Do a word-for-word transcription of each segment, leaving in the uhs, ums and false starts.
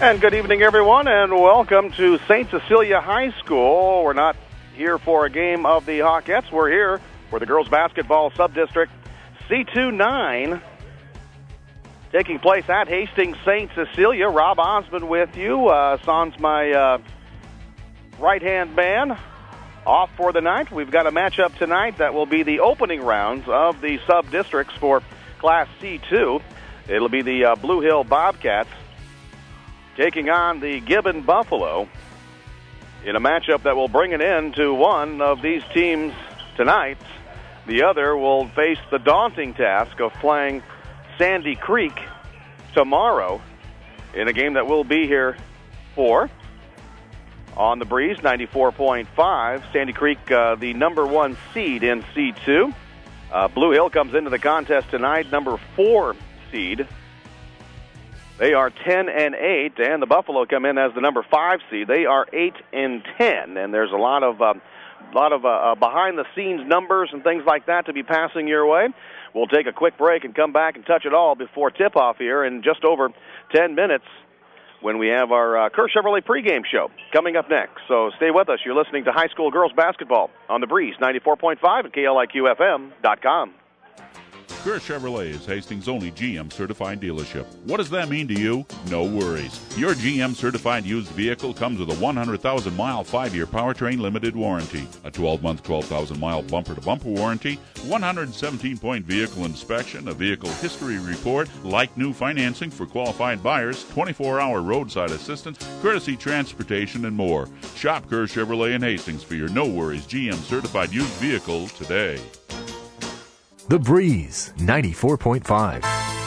And good evening, everyone, and welcome to Saint Cecilia High School. We're not here for a game of the Hawkettes. We're here for the girls basketball sub-district C two nine, taking place at Hastings Saint Cecilia. Rob Osmond with you. Uh, Son's my uh, right-hand man. Off for the night. We've got a matchup tonight that will be the opening rounds of the sub-districts for Class C two. It'll be the uh, Blue Hill Bobcats taking on the Gibbon Buffalo in a matchup that will bring an end to one of these teams tonight. The other will face the daunting task of playing Sandy Creek tomorrow in a game that will be here for on the Breeze, ninety-four point five. Sandy Creek, uh, the number one seed in C two. Uh, Blue Hill comes into the contest tonight, number four seed. They are ten and eight, and the Buffalo come in as the number five seed. They are eight and ten, and there's a lot of uh, lot of uh, uh, behind-the-scenes numbers and things like that to be passing your way. We'll take a quick break and come back and touch it all before tip-off here in just over ten minutes when we have our uh, Kerr Chevrolet pregame show coming up next. So stay with us. You're listening to high school girls basketball on the Breeze, ninety-four point five at K L I Q F M dot com. Kerr Chevrolet is Hastings' only G M certified dealership. What does that mean to you? No worries. Your G M certified used vehicle comes with a one hundred thousand mile five-year powertrain limited warranty, a twelve month twelve thousand mile bumper-to-bumper warranty, one hundred seventeen point vehicle inspection, a vehicle history report, like new financing for qualified buyers, twenty-four hour roadside assistance, courtesy transportation, and more. Shop Kerr Chevrolet in Hastings for your no worries G M certified used vehicle today. The Breeze, ninety-four point five.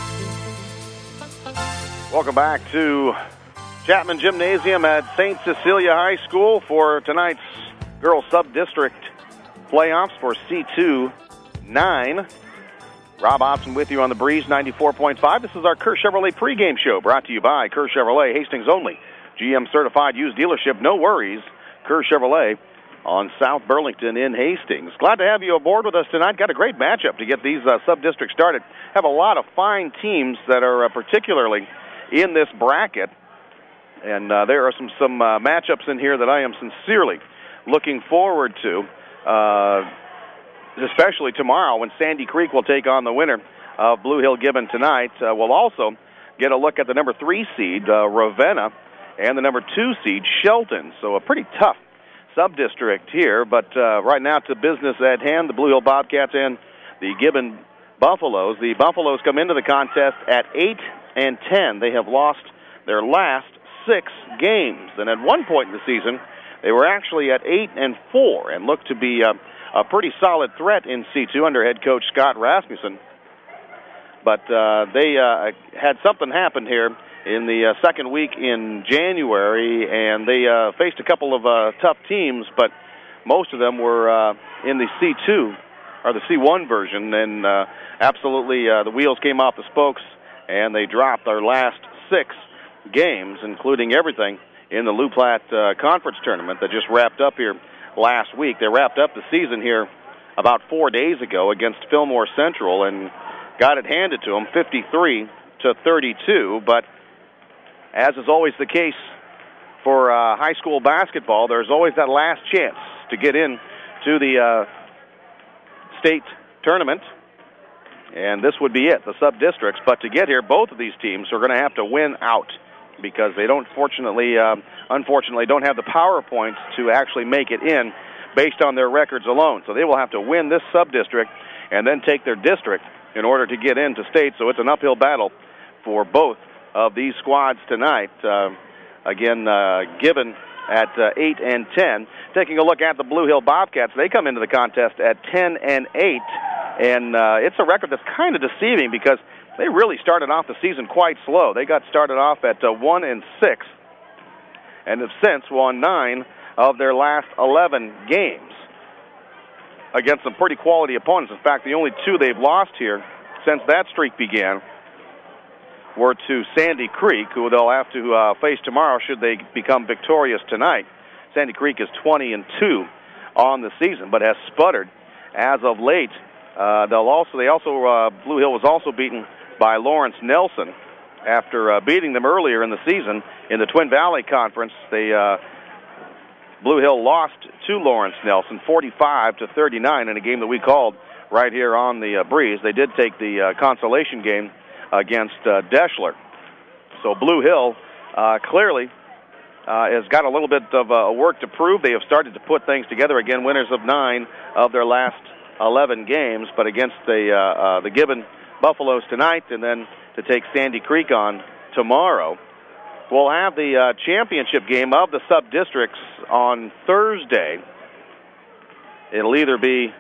Welcome back to Chapman Gymnasium at Saint Cecilia High School for tonight's girls sub-district playoffs for C two nine. Rob Opson with you on the Breeze, ninety-four point five. This is our Kerr Chevrolet pregame show brought to you by Kerr Chevrolet, Hastings' only G M certified used dealership. No worries, Kerr Chevrolet on South Burlington in Hastings. Glad to have you aboard with us tonight. Got a great matchup to get these uh, sub-districts started. Have a lot of fine teams that are uh, particularly in this bracket. And uh, there are some, some uh, matchups in here that I am sincerely looking forward to, uh, especially tomorrow when Sandy Creek will take on the winner of Blue Hill Gibbon tonight. Uh, we'll also get a look at the number three seed, uh, Ravenna, and the number two seed, Shelton. So a pretty tough sub-district here, but uh, right now to business at hand, the Blue Hill Bobcats and the Gibbon Buffaloes. The Buffaloes come into the contest at eight and ten. They have lost their last six games, and at one point in the season, they were actually at eight and four and looked to be a, a pretty solid threat in C two under head coach Scott Rasmussen. But uh, they uh, had something happen here in the uh, second week in January, and they uh, faced a couple of uh, tough teams, but most of them were uh, in the C two, or the C one version, and uh, absolutely uh, the wheels came off the spokes, and they dropped their last six games, including everything in the Lou Platte uh, Conference Tournament that just wrapped up here last week. They wrapped up the season here about four days ago against Fillmore Central and got it handed to them, fifty-three to thirty-two, but as is always the case for uh, high school basketball, there's always that last chance to get in to the uh, state tournament, and this would be it, the sub-districts. But to get here, both of these teams are going to have to win out because they don't, fortunately, uh, unfortunately, don't have the power points to actually make it in based on their records alone. So they will have to win this sub-district and then take their district in order to get into state. So it's an uphill battle for both of these squads tonight. Uh, again, uh, Gibbon at uh, eight and ten. Taking a look at the Blue Hill Bobcats, they come into the contest at ten and eight, and uh, it's a record that's kind of deceiving because they really started off the season quite slow. They got started off at uh, one and six, and have since won nine of their last eleven games against some pretty quality opponents. In fact, the only two they've lost here since that streak began were to Sandy Creek, who they'll have to uh, face tomorrow should they become victorious tonight. Sandy Creek is twenty and two on the season, but has sputtered as of late. Uh, they'll also, they also, uh, Blue Hill was also beaten by Lawrence Nelson after uh, beating them earlier in the season In the Twin Valley Conference, they uh, Blue Hill lost to Lawrence Nelson forty-five to thirty-nine in a game that we called right here on the uh, Breeze. They did take the uh, consolation game against uh, Deschler. So Blue Hill uh, clearly uh, has got a little bit of uh, work to prove. They have started to put things together again, winners of nine of their last eleven games, but against the, uh, uh, the Gibbon Buffaloes tonight, and then to take Sandy Creek on tomorrow. We'll have the uh, championship game of the sub-districts on Thursday. It'll either be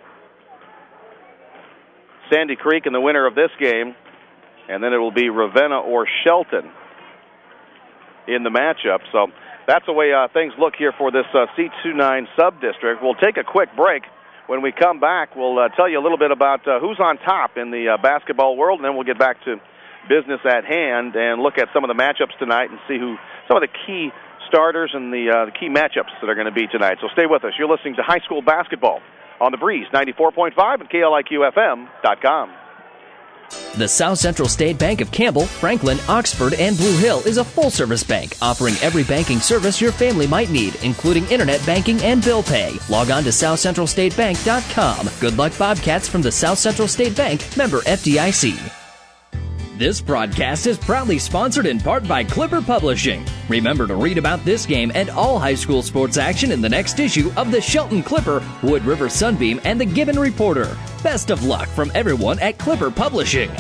Sandy Creek and the winner of this game, and then it will be Ravenna or Shelton in the matchup. So that's the way uh, things look here for this uh, C twenty-nine sub-district. We'll take a quick break. When we come back, we'll uh, tell you a little bit about uh, who's on top in the uh, basketball world, and then we'll get back to business at hand and look at some of the matchups tonight and see who some of the key starters and the, uh, the key matchups that are going to be tonight. So stay with us. You're listening to high school basketball on the Breeze ninety-four point five and K L I Q F M dot com. The South Central State Bank of Campbell, Franklin, Oxford, and Blue Hill is a full-service bank offering every banking service your family might need, including internet banking and bill pay. Log on to south central state bank dot com. Good luck, Bobcats, from the South Central State Bank, member F D I C. This broadcast is proudly sponsored in part by Clipper Publishing. Remember to read about this game and all high school sports action in the next issue of the Shelton Clipper, Wood River Sunbeam, and the Gibbon Reporter. Best of luck from everyone at Clipper Publishing.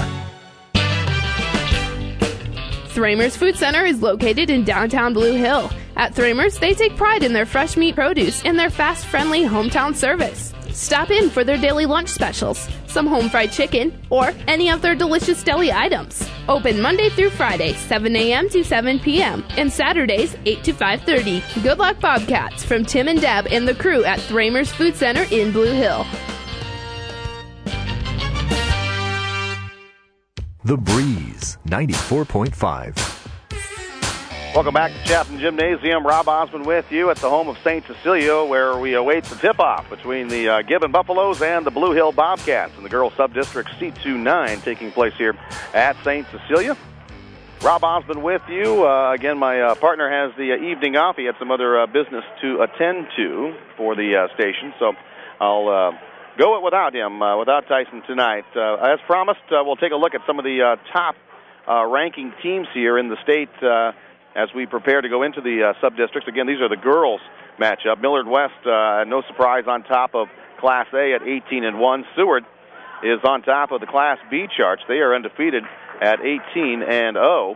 Thramer's Food Center is located in downtown Blue Hill. At Thramer's, they take pride in their fresh meat produce and their fast, friendly hometown service. Stop in for their daily lunch specials, some home fried chicken, or any of their delicious deli items. Open Monday through Friday, seven a.m. to seven p.m., and Saturdays, eight to five thirty. Good luck, Bobcats, from Tim and Deb and the crew at Thramer's Food Center in Blue Hill. The Breeze, ninety-four point five. Welcome back to Chapman Gymnasium. Rob Osmond with you at the home of Saint Cecilia, where we await the tip-off between the uh, Gibbon Buffaloes and the Blue Hill Bobcats in the girls sub-district C twenty-nine taking place here at Saint Cecilia. Rob Osmond with you. Uh, again, my uh, partner has the uh, evening off. He had some other uh, business to attend to for the uh, station, so I'll uh, go it without him, uh, without Tyson tonight. Uh, as promised, uh, we'll take a look at some of the uh, top uh, ranking teams here in the state uh, as we prepare to go into the uh, sub-districts. Again, these are the girls' matchup. Millard West, uh, no surprise, on top of Class A at eighteen and one. Seward is on top of the Class B charts. They are undefeated at eighteen and oh.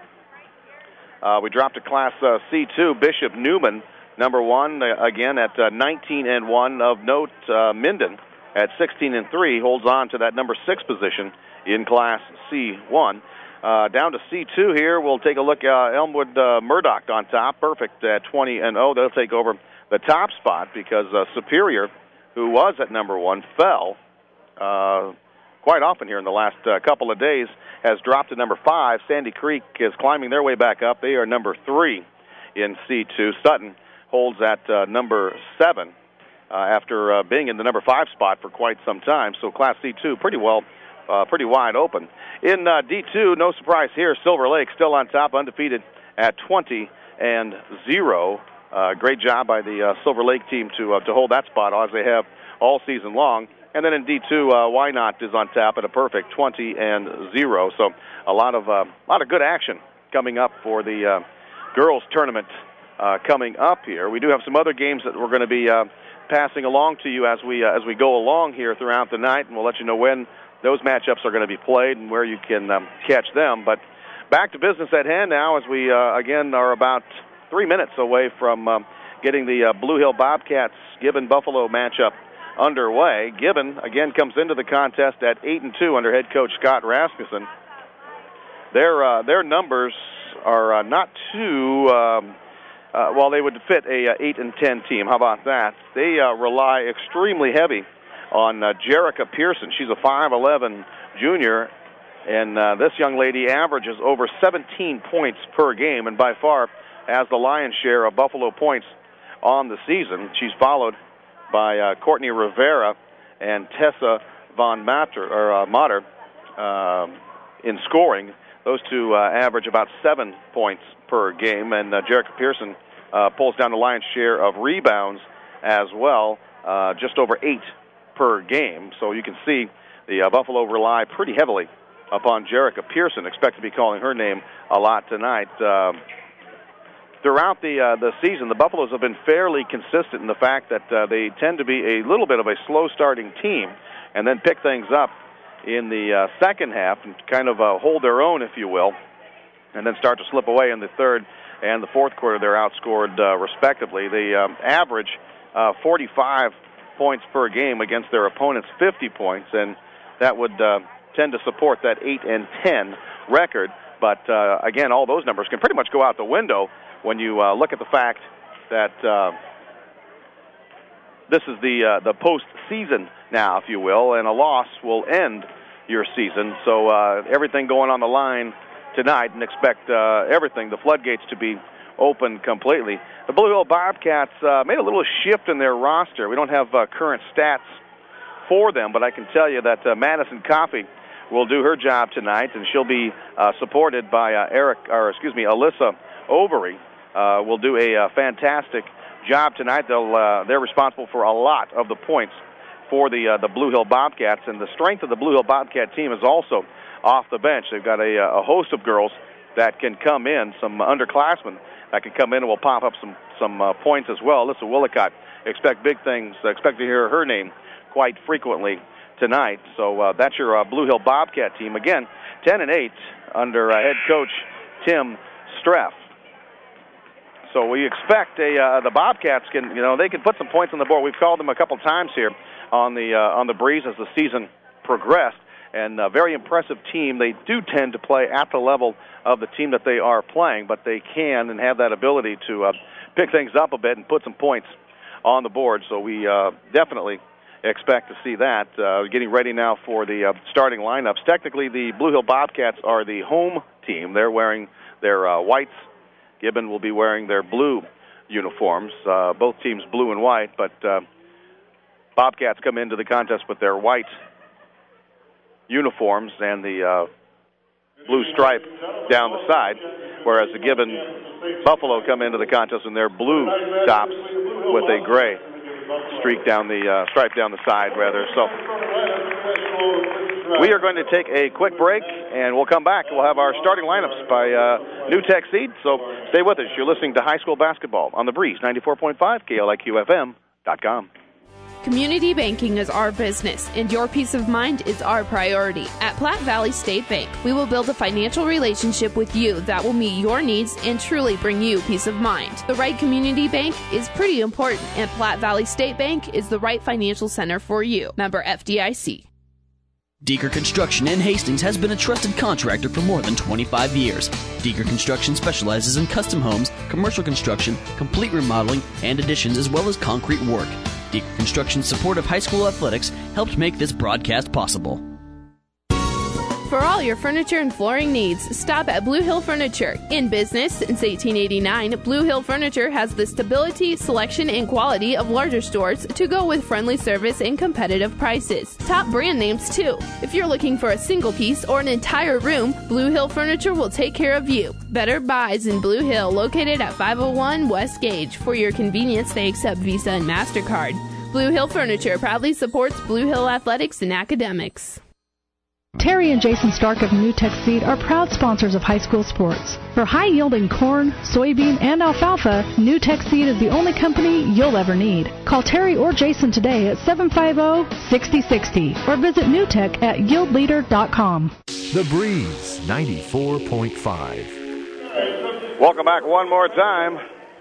Uh, we dropped to Class uh, C two. Bishop Newman, number one, uh, again at uh, nineteen and one. Of note, uh, Minden at sixteen and three holds on to that number six position in Class C one. Uh, down to C two here, we'll take a look. Uh, Elmwood uh, Murdoch on top, perfect at twenty and oh. They'll take over the top spot because uh, Superior, who was at number one, fell uh, quite often here in the last uh, couple of days, has dropped to number five. Sandy Creek is climbing their way back up. They are number three in C two. Sutton holds at uh, number seven uh, after uh, being in the number five spot for quite some time. So Class C two pretty well, uh, pretty wide open. In uh, D two, no surprise here, Silver Lake still on top, undefeated at twenty and zero. Uh, great job by the uh, Silver Lake team to uh, to hold that spot as they have all season long. And then in D two, uh, Wynot is on top at a perfect twenty and zero. So a lot of uh, a lot of good action coming up for the uh, girls tournament uh, coming up here. We do have some other games that we're going to be uh, passing along to you as we uh, as we go along here throughout the night, and we'll let you know when those matchups are going to be played and where you can um, catch them. But back to business at hand now, as we uh, again are about three minutes away from um, getting the uh, Blue Hill Bobcats Gibbon Buffalo matchup underway. Gibbon again comes into the contest at eight and two under head coach Scott Rasmussen. Their uh, their numbers are uh, not too um, uh, well. They would fit a uh, eight and ten team. How about that? They uh, rely extremely heavy on uh, Jerica Pearson. She's a five eleven junior, and uh, this young lady averages over seventeen points per game, and by far has the lion's share of Buffalo points on the season. She's followed by uh, Courtney Rivera and Tessa Von Matter, or uh, Matter uh, in scoring. Those two uh, average about seven points per game, and uh, Jerica Pearson uh, pulls down the lion's share of rebounds as well, uh, just over eight per game. So you can see the uh, Buffalo rely pretty heavily upon Jerica Pearson. Expect to be calling her name a lot tonight. Uh, throughout the uh, the season, the Buffaloes have been fairly consistent in the fact that uh, they tend to be a little bit of a slow-starting team and then pick things up in the uh, second half and kind of uh, hold their own, if you will, and then start to slip away in the third and the fourth quarter. They're outscored uh, respectively. They um, average uh, forty-five points per game against their opponent's fifty points, and that would uh, tend to support that eight and ten record. But uh, again, all those numbers can pretty much go out the window when you uh, look at the fact that uh, this is the uh, the postseason now, if you will, and a loss will end your season. So uh, everything going on the line tonight, and expect uh, everything, the floodgates, to be open completely. The Blue Hill Bobcats uh, made a little shift in their roster. We don't have uh, current stats for them, but I can tell you that uh, Madison Coffey will do her job tonight, and she'll be uh, supported by uh, Eric, or excuse me, Alyssa Overy. Uh, will do a uh, fantastic job tonight. They'll uh, they're responsible for a lot of the points for the uh, the Blue Hill Bobcats, and the strength of the Blue Hill Bobcat team is also off the bench. They've got a, a host of girls that can come in, some underclassmen that can come in and will pop up some some uh, points as well. Alyssa Willicott, expect big things. Expect to hear her name quite frequently tonight. So uh, that's your uh, Blue Hill Bobcat team. Again, ten and eight under uh, head coach Tim Streff. So we expect a uh, the Bobcats can you know they can put some points on the board. We've called them a couple times here on the uh, on the Breeze as the season progressed, and a very impressive team. They do tend to play at the level of the team that they are playing, but they can and have that ability to uh, pick things up a bit and put some points on the board. So we uh, definitely expect to see that. Uh, getting ready now for the uh, starting lineups. Technically, the Blue Hill Bobcats are the home team. They're wearing their uh, whites. Gibbon will be wearing their blue uniforms, uh, both teams blue and white, but uh, Bobcats come into the contest with their white uniforms and the uh, blue stripe down the side, whereas the Gibbon Buffalo come into the contest in their blue tops with a gray streak down the uh, stripe down the side, rather. So we are going to take a quick break, and we'll come back. We'll have our starting lineups by uh, New Tech Seed, so stay with us. You're listening to High School Basketball on the Breeze, ninety-four point five, K L I Q F M dot com. Community banking is our business, and your peace of mind is our priority. At Platte Valley State Bank, we will build a financial relationship with you that will meet your needs and truly bring you peace of mind. The right community bank is pretty important, and Platte Valley State Bank is the right financial center for you. Member F D I C. Deeker Construction in Hastings has been a trusted contractor for more than twenty-five years. Deeker Construction specializes in custom homes, commercial construction, complete remodeling, and additions, as well as concrete work. Deeker Construction's support of high school athletics helped make this broadcast possible. For all your furniture and flooring needs, stop at Blue Hill Furniture. In business since eighteen eighty-nine, Blue Hill Furniture has the stability, selection, and quality of larger stores to go with friendly service and competitive prices. Top brand names, too. If you're looking for a single piece or an entire room, Blue Hill Furniture will take care of you. Better Buys in Blue Hill, located at five oh one West Gage. For your convenience, they accept Visa and MasterCard. Blue Hill Furniture proudly supports Blue Hill athletics and academics. Terry and Jason Stark of New Tech Seed are proud sponsors of high school sports. For high-yielding corn, soybean, and alfalfa, New Tech Seed is the only company you'll ever need. Call Terry or Jason today at seven five zero, six zero six zero or visit newtech at yield leader dot com. The Breeze, ninety-four point five. Welcome back one more time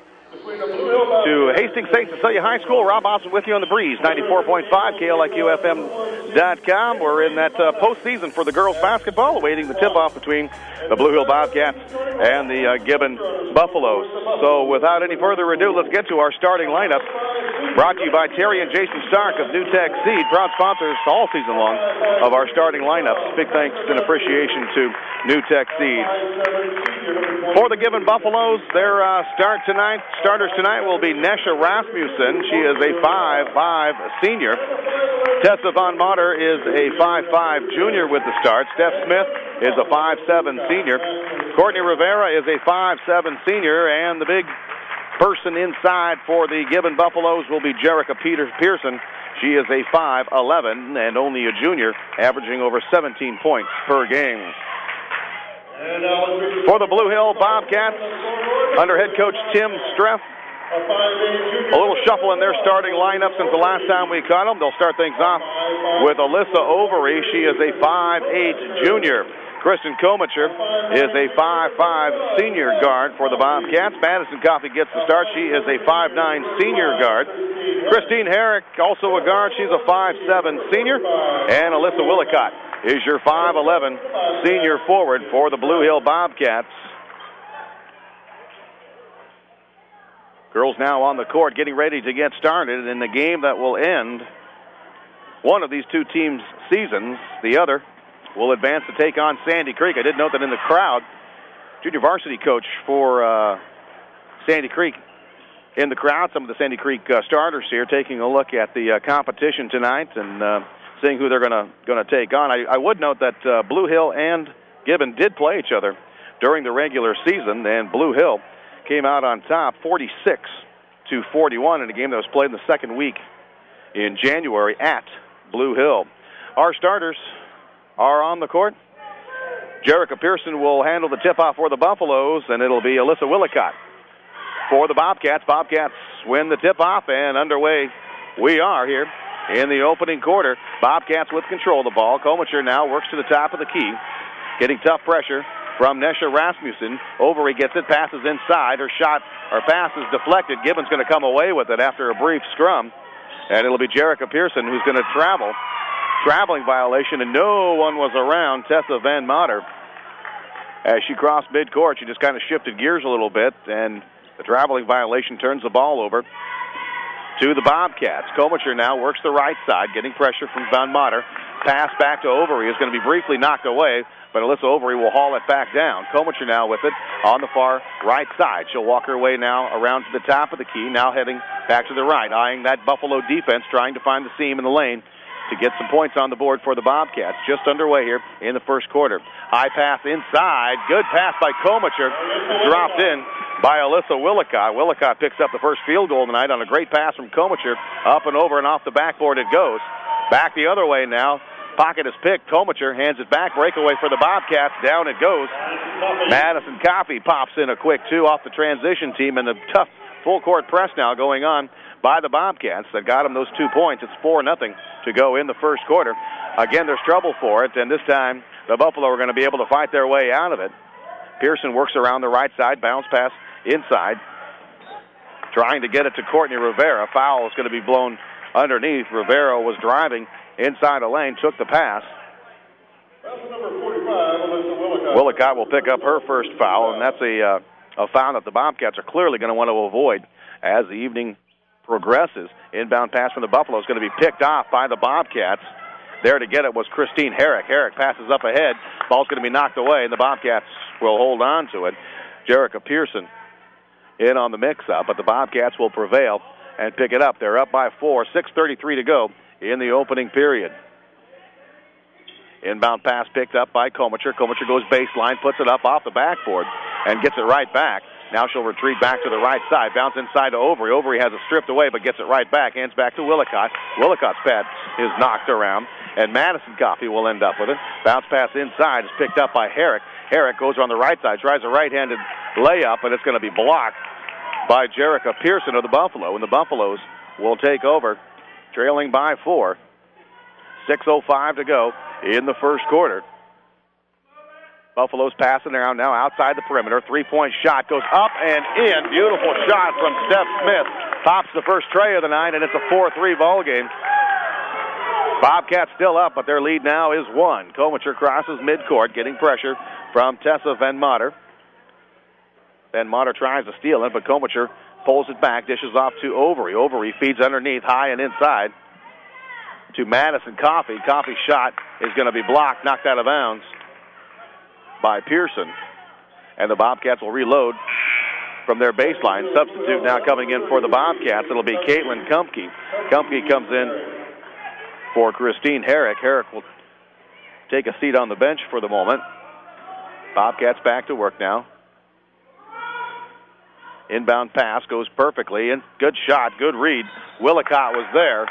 to Hastings Saint Cecilia High School. Rob Osmond with you on the Breeze, ninety-four point five, K L I Q F M dot com. We're in that uh, postseason for the girls basketball, awaiting the tip-off between the Blue Hill Bobcats and the uh, Gibbon Buffaloes. So without any further ado, let's get to our starting lineup. Brought to you by Terry and Jason Stark of New Tech Seed, proud sponsors all season long of our starting lineups. Big thanks and appreciation to New Tech Seed. For the Gibbon Buffaloes, their uh, start tonight, starters tonight will be Nesha Rasmussen. She is a five five senior. Tessa Von Mater is a five five junior with the start. Steph Smith is a five seven senior. Courtney Rivera is a five seven senior, and the big person inside for the Gibbon Buffaloes will be Jerica Peter Pearson. She is a five eleven and only a junior, averaging over seventeen points per game. For the Blue Hill Bobcats, under head coach Tim Streff, a little shuffle in their starting lineup since the last time we caught them. They'll start things off with Alyssa Overy. She is a five eight junior. Kristen Komacher is a five five senior guard for the Bobcats. Madison Coffey gets the start. She is a five nine senior guard. Christine Herrick, also a guard. She's a five seven senior. And Alyssa Willicott is your five eleven senior forward for the Blue Hill Bobcats. Girls now on the court getting ready to get started in the game that will end one of these two teams' seasons. The other will advance to take on Sandy Creek. I did note that in the crowd, junior varsity coach for uh, Sandy Creek in the crowd, some of the Sandy Creek uh, starters here taking a look at the uh, competition tonight and uh, seeing who they're going to going to take on. I, I would note that uh, Blue Hill and Gibbon did play each other during the regular season, and Blue Hill came out on top forty-six to forty-one in a game that was played in the second week in January at Blue Hill. Our starters are on the court. Jerica Pearson will handle the tip-off for the Buffaloes, and it'll be Alyssa Willicott for the Bobcats. Bobcats win the tip-off, and underway we are here in the opening quarter. Bobcats with control of the ball. Komacher now works to the top of the key, getting tough pressure from Nesha Rasmussen. Overy gets it, passes inside. Her shot, or pass is deflected. Gibbon's going to come away with it after a brief scrum, and it'll be Jerica Pearson who's going to travel. Traveling violation, and no one was around Tessa Van Mater. As she crossed midcourt, she just kind of shifted gears a little bit, and the traveling violation turns the ball over to the Bobcats. Komacher now works the right side, getting pressure from Van Mater. Pass back to Overy is going to be briefly knocked away, but Alyssa Overy will haul it back down. Komacher now with it on the far right side. She'll walk her way now around to the top of the key, now heading back to the right, eyeing that Buffalo defense, trying to find the seam in the lane to get some points on the board for the Bobcats. Just underway here in the first quarter. High pass inside. Good pass by Komacher. Dropped in by Alyssa Willicott. Willicott picks up the first field goal tonight on a great pass from Komacher. Up and over and off the backboard it goes. Back the other way now. Pocket is picked. Komacher hands it back. Breakaway for the Bobcats. Down it goes. Madison Coffey pops in a quick two off the transition team, and a tough full-court press now going on by the Bobcats that got them those two points. It's four nothing to go in the first quarter. Again, there's trouble for it, and this time the Buffalo are going to be able to fight their way out of it. Pearson works around the right side, bounce pass inside, trying to get it to Courtney Rivera. Foul is going to be blown underneath. Rivera was driving inside the lane, took the pass. Willicott will pick up her first foul, and that's a, uh, a foul that the Bobcats are clearly going to want to avoid as the evening progresses. Inbound pass from the Buffalo is going to be picked off by the Bobcats. There to get it was Christine Herrick. Herrick passes up ahead. Ball's going to be knocked away, and the Bobcats will hold on to it. Jerica Pearson in on the mix-up, but the Bobcats will prevail and pick it up. They're up by four. six thirty-three to go in the opening period. Inbound pass picked up by Komacher. Komacher goes baseline, puts it up off the backboard, and gets it right back. Now she'll retreat back to the right side. Bounce inside to Overy. Overy has it stripped away, but gets it right back. Hands back to Willicott. Willicott's pad is knocked around, and Madison Coffey will end up with it. Bounce pass inside is picked up by Herrick. Herrick goes on the right side, tries a right-handed layup, and it's going to be blocked by Jerica Pearson of the Buffalo, and the Buffaloes will take over, trailing by four. six oh five to go in the first quarter. Buffalo's passing around now outside the perimeter. Three-point shot goes up and in. Beautiful shot from Steph Smith. Pops the first tray of the night, and it's a four three ball game. Bobcats still up, but their lead now is one. Komacher crosses midcourt, getting pressure from Tessa Van Mater. Van Mater tries to steal it, but Komacher pulls it back, dishes off to Overy. Overy feeds underneath, high and inside to Madison Coffey. Coffey's shot is going to be blocked, knocked out of bounds by Pearson. And the Bobcats will reload from their baseline. Substitute now coming in for the Bobcats. It'll be Caitlin Kumpke. Kumpke comes in for Christine Herrick. Herrick will take a seat on the bench for the moment. Bobcats back to work now. Inbound pass goes perfectly, and good shot, good read. Willicott was there.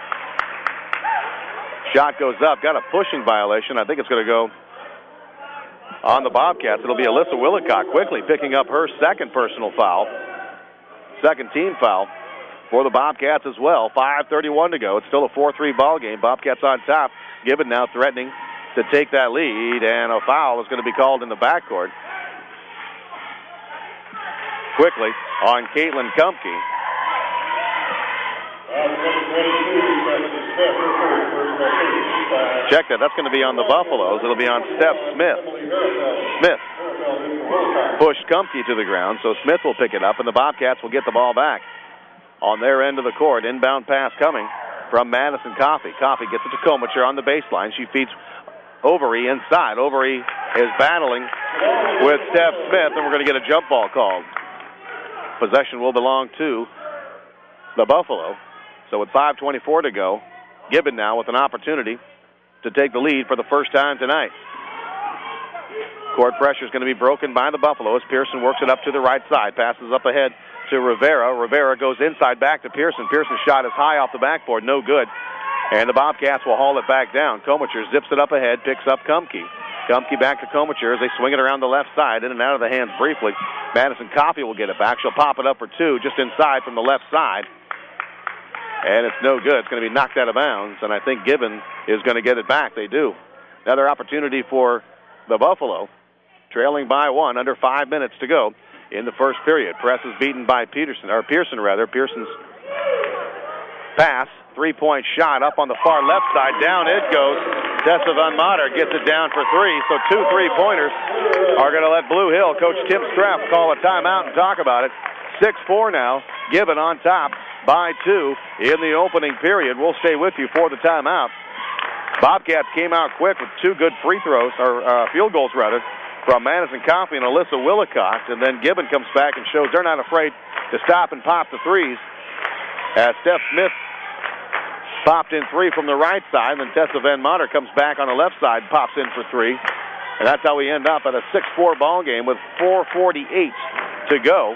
Shot goes up, got a pushing violation. I think it's going to go on the Bobcats. It'll be Alyssa Willicott quickly picking up her second personal foul. Second team foul for the Bobcats as well. five thirty-one to go. It's still a four three ball game. Bobcats on top. Gibbon now threatening to take that lead, and a foul is going to be called in the backcourt. Quickly on Caitlin Kumpke. Check that. That's going to be on the Buffaloes. It'll be on Steph Smith. Smith pushed Kumpke to the ground, so Smith will pick it up, and the Bobcats will get the ball back on their end of the court. Inbound pass coming from Madison Coffey. Coffey gets it to Komacher on the baseline. She feeds Overy inside. Overy is battling with Steph Smith, and we're going to get a jump ball called. Possession will belong to the Buffalo. So with five twenty-four to go, Gibbon now with an opportunity to take the lead for the first time tonight. Court pressure is going to be broken by the Buffaloes. Pearson works it up to the right side, passes up ahead to Rivera. Rivera goes inside back to Pearson. Pearson's shot is high off the backboard, no good. And the Bobcats will haul it back down. Komacher zips it up ahead, picks up Kumpke. Kumpke back to Komacher as they swing it around the left side, in and out of the hands briefly. Madison Coffey will get it back. She'll pop it up for two, just inside from the left side. And it's no good. It's going to be knocked out of bounds, and I think Gibbon is going to get it back. They do. Another opportunity for the Buffalo, trailing by one, under five minutes to go in the first period. Press is beaten by Peterson, or Pearson rather. Pearson's pass, three-point shot up on the far left side. Down it goes. Tessa Van Mater gets it down for three, so two three-pointers are going to let Blue Hill, Coach Tim Straff, call a timeout and talk about it. six four now. Gibbon on top by two in the opening period. We'll stay with you for the timeout. Bobcats came out quick with two good free throws, or uh, field goals rather, from Madison Coffey and Alyssa Willicott, and then Gibbon comes back and shows they're not afraid to stop and pop the threes. As Steph Smith popped in three from the right side, and then Tessa Van Mater comes back on the left side, pops in for three. And that's how we end up at a six four ball game with four forty-eight to go.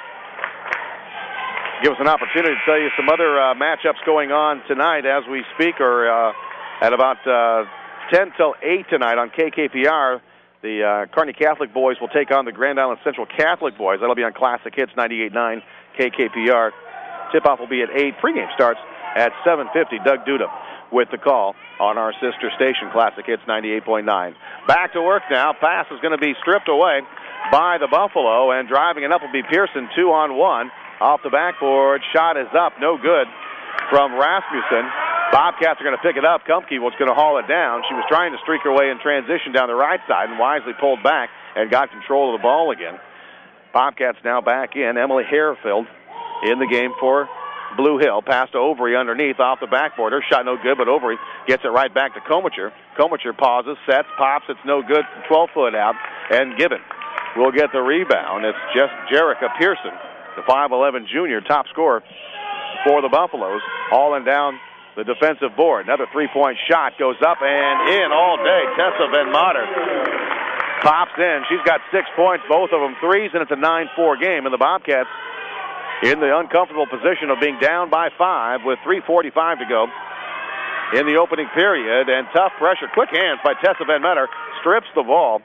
Give us an opportunity to tell you some other uh, matchups going on tonight as we speak, or uh, at about uh, ten till eight tonight on K K P R. The uh, Kearney Catholic boys will take on the Grand Island Central Catholic boys. That'll be on Classic Hits ninety-eight point nine K K P R. Tip-off will be at eight. Pregame starts at seven fifty. Doug Duda with the call on our sister station, Classic Hits ninety-eight point nine. Back to work now. Pass is going to be stripped away by the Buffalo, and driving it up will be Pearson, two on one. Off the backboard, shot is up, no good from Rasmussen. Bobcats are going to pick it up. Kumpke was going to haul it down. She was trying to streak her way in transition down the right side and wisely pulled back and got control of the ball again. Bobcats now back in. Emily Harefield in the game for Blue Hill. Pass to Overy underneath off the backboard. Her shot no good, but Overy gets it right back to Komacher. Komacher pauses, sets, pops. It's no good from twelve foot out. And Gibbon will get the rebound. It's just Jerica Pearson, the five eleven junior, top scorer for the Buffaloes, hauling down the defensive board. Another three-point shot goes up and in all day. Tessa Van Mater pops in. She's got six points, both of them threes, and it's a nine four game. And the Bobcats in the uncomfortable position of being down by five with three forty-five to go in the opening period. And tough pressure, quick hands by Tessa Van Mater, strips the ball.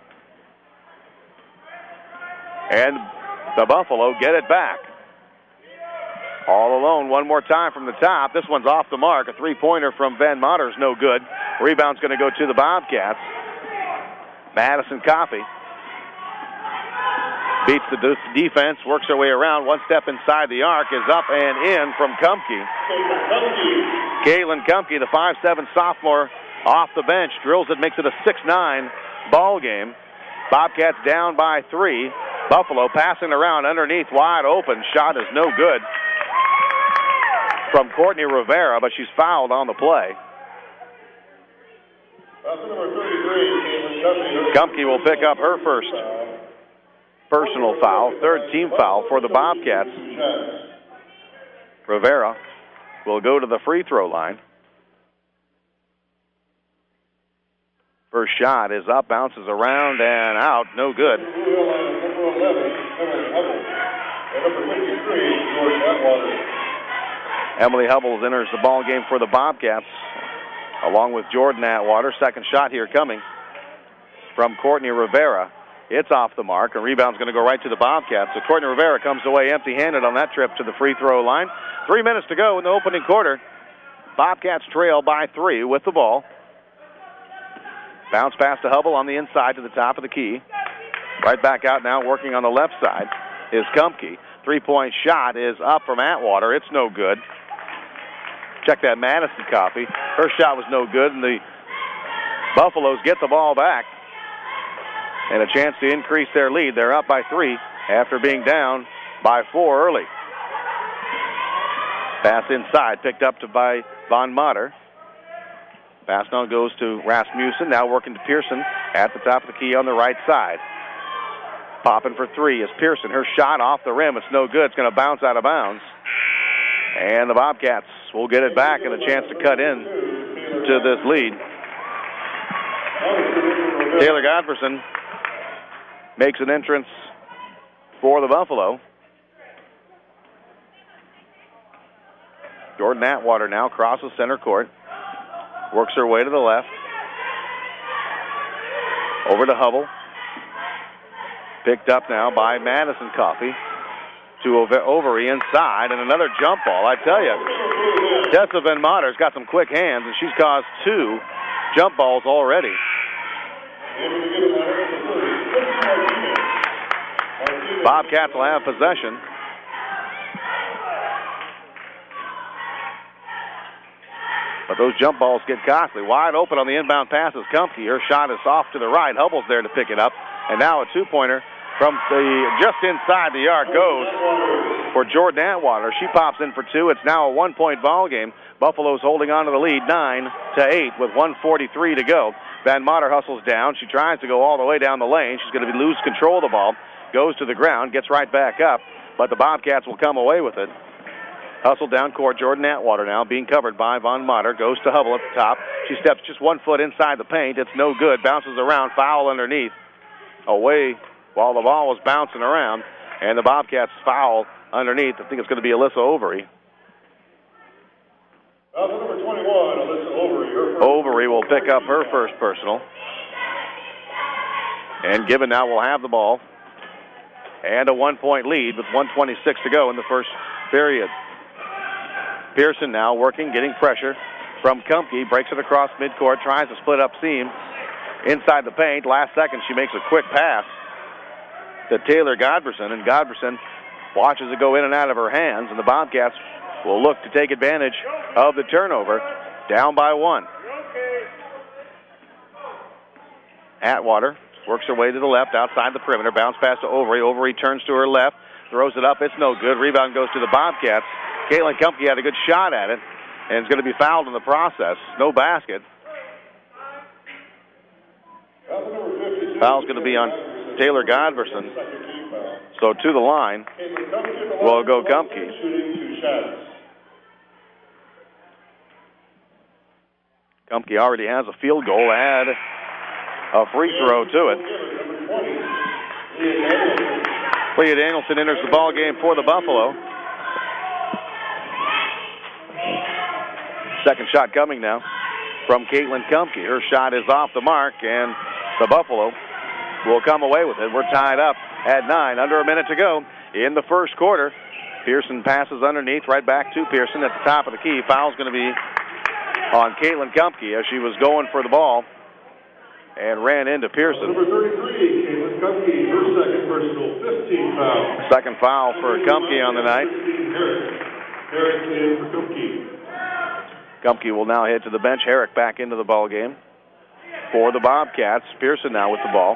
And the Buffalo get it back. All alone one more time from the top. This one's off the mark. A three-pointer from Van Mater's no good. Rebound's going to go to the Bobcats. Madison Coffey beats the de- defense, works her way around. One step inside the arc is up and in from Kumpke. Caitlin Kumpke, the five seven sophomore, off the bench, drills it, makes it a six nine ball game. Bobcats down by three. Buffalo passing around underneath, wide open. Shot is no good from Courtney Rivera, but she's fouled on the play. Gumpke will pick up her first personal foul, third team foul for the Bobcats. Rivera will go to the free throw line. First shot is up, bounces around and out, no good. Emily Hubbles enters the ball game for the Bobcats, along with Jordan Atwater. Second shot here coming from Courtney Rivera. It's off the mark. A rebound's going to go right to the Bobcats. So Courtney Rivera comes away empty-handed on that trip to the free throw line. Three minutes to go in the opening quarter. Bobcats trail by three with the ball. Bounce pass to Hubble on the inside to the top of the key. Right back out now, working on the left side is Gumpke. Three-point shot is up from Atwater. It's no good. Check that Madison copy. Her shot was no good, and the Buffaloes get the ball back. And a chance to increase their lead. They're up by three after being down by four early. Pass inside, picked up to by Von Mater. Pass now goes to Rasmussen, now working to Pearson at the top of the key on the right side. Popping for three is Pearson. Her shot off the rim. It's no good. It's going to bounce out of bounds. And the Bobcats will get it back and a chance to cut in to this lead. Taylor Godferson makes an entrance for the Buffalo. Jordan Atwater now crosses center court. Works her way to the left. Over to Hubble. Picked up now by Madison Coffey. To Overy inside, and another jump ball. I tell you, Tessa Van Mater's got some quick hands, and she's caused two jump balls already. Bobcats will have possession. But those jump balls get costly. Wide open on the inbound pass is Gumpke. Her shot is off to the right. Hubble's there to pick it up. And now a two-pointer from the just inside the arc goes for Jordan Atwater. She pops in for two. It's now a one-point ball game. Buffalo's holding on to the lead nine to eight with one forty-three to go. Van Mater hustles down. She tries to go all the way down the lane. She's going to lose control of the ball. Goes to the ground, gets right back up. But the Bobcats will come away with it. Hustle down court, Jordan Atwater now being covered by Von Mater. Goes to Hubble at the top. She steps just one foot inside the paint. It's no good. Bounces around. Foul underneath. Away while the ball was bouncing around. And the Bobcats foul underneath. I think it's going to be Alyssa Overy. Foul number twenty-one, Alyssa Overy. Overy will pick up her first personal. And Gibbon now will have the ball. And a one-point lead with one twenty-six to go in the first period. Pearson now working, getting pressure from Gumpke. Breaks it across midcourt, tries to split up seam inside the paint. Last second, she makes a quick pass to Taylor Godberson, and Godberson watches it go in and out of her hands, and the Bobcats will look to take advantage of the turnover. Down by one. Atwater works her way to the left outside the perimeter. Bounce pass to Overy. Overy turns to her left, throws it up. It's no good. Rebound goes to the Bobcats. Caitlin Gumpke had a good shot at it and is going to be fouled in the process. No basket. Foul's going to be on Taylor Godberson. So to the line will go Gumpke. Gumpke already has a field goal. Add a free throw to it. Leah Danielson enters the ball game for the Buffalo. Second shot coming now from Caitlin Gumpke. Her shot is off the mark, and the Buffalo will come away with it. We're tied up at nine. Under a minute to go in the first quarter. Pearson passes underneath, right back to Pearson at the top of the key. Foul's going to be on Caitlin Gumpke as she was going for the ball and ran into Pearson. Number thirty-three, Caitlin Gumpke, her second personal, fifteen foul. Second foul for Gumpke on the night. Herrick in for Gumpke. Gumpke will now head to the bench. Herrick back into the ball game for the Bobcats. Pearson now with the ball.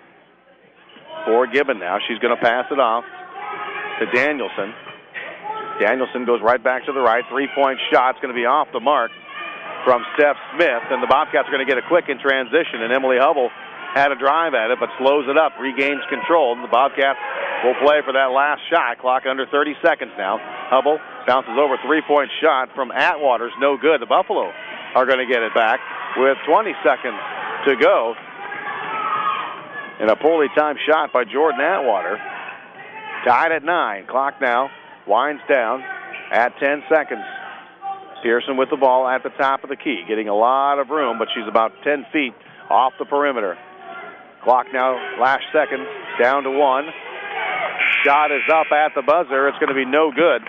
For Gibbon now. She's going to pass it off to Danielson. Danielson goes right back to the right. Three-point shot's going to be off the mark from Steph Smith, and the Bobcats are going to get a quick in transition, and Emily Hubble had a drive at it, but slows it up, regains control, and the Bobcats will play for that last shot. Clock under thirty seconds now. Hubble bounces over, three-point shot from Atwater's no good. The Buffalo are going to get it back with twenty seconds to go. And a poorly timed shot by Jordan Atwater. Tied at nine. Clock now winds down at ten seconds. Pearson with the ball at the top of the key, getting a lot of room, but she's about ten feet off the perimeter. Clock now, last second, down to one. Shot is up at the buzzer. It's going to be no good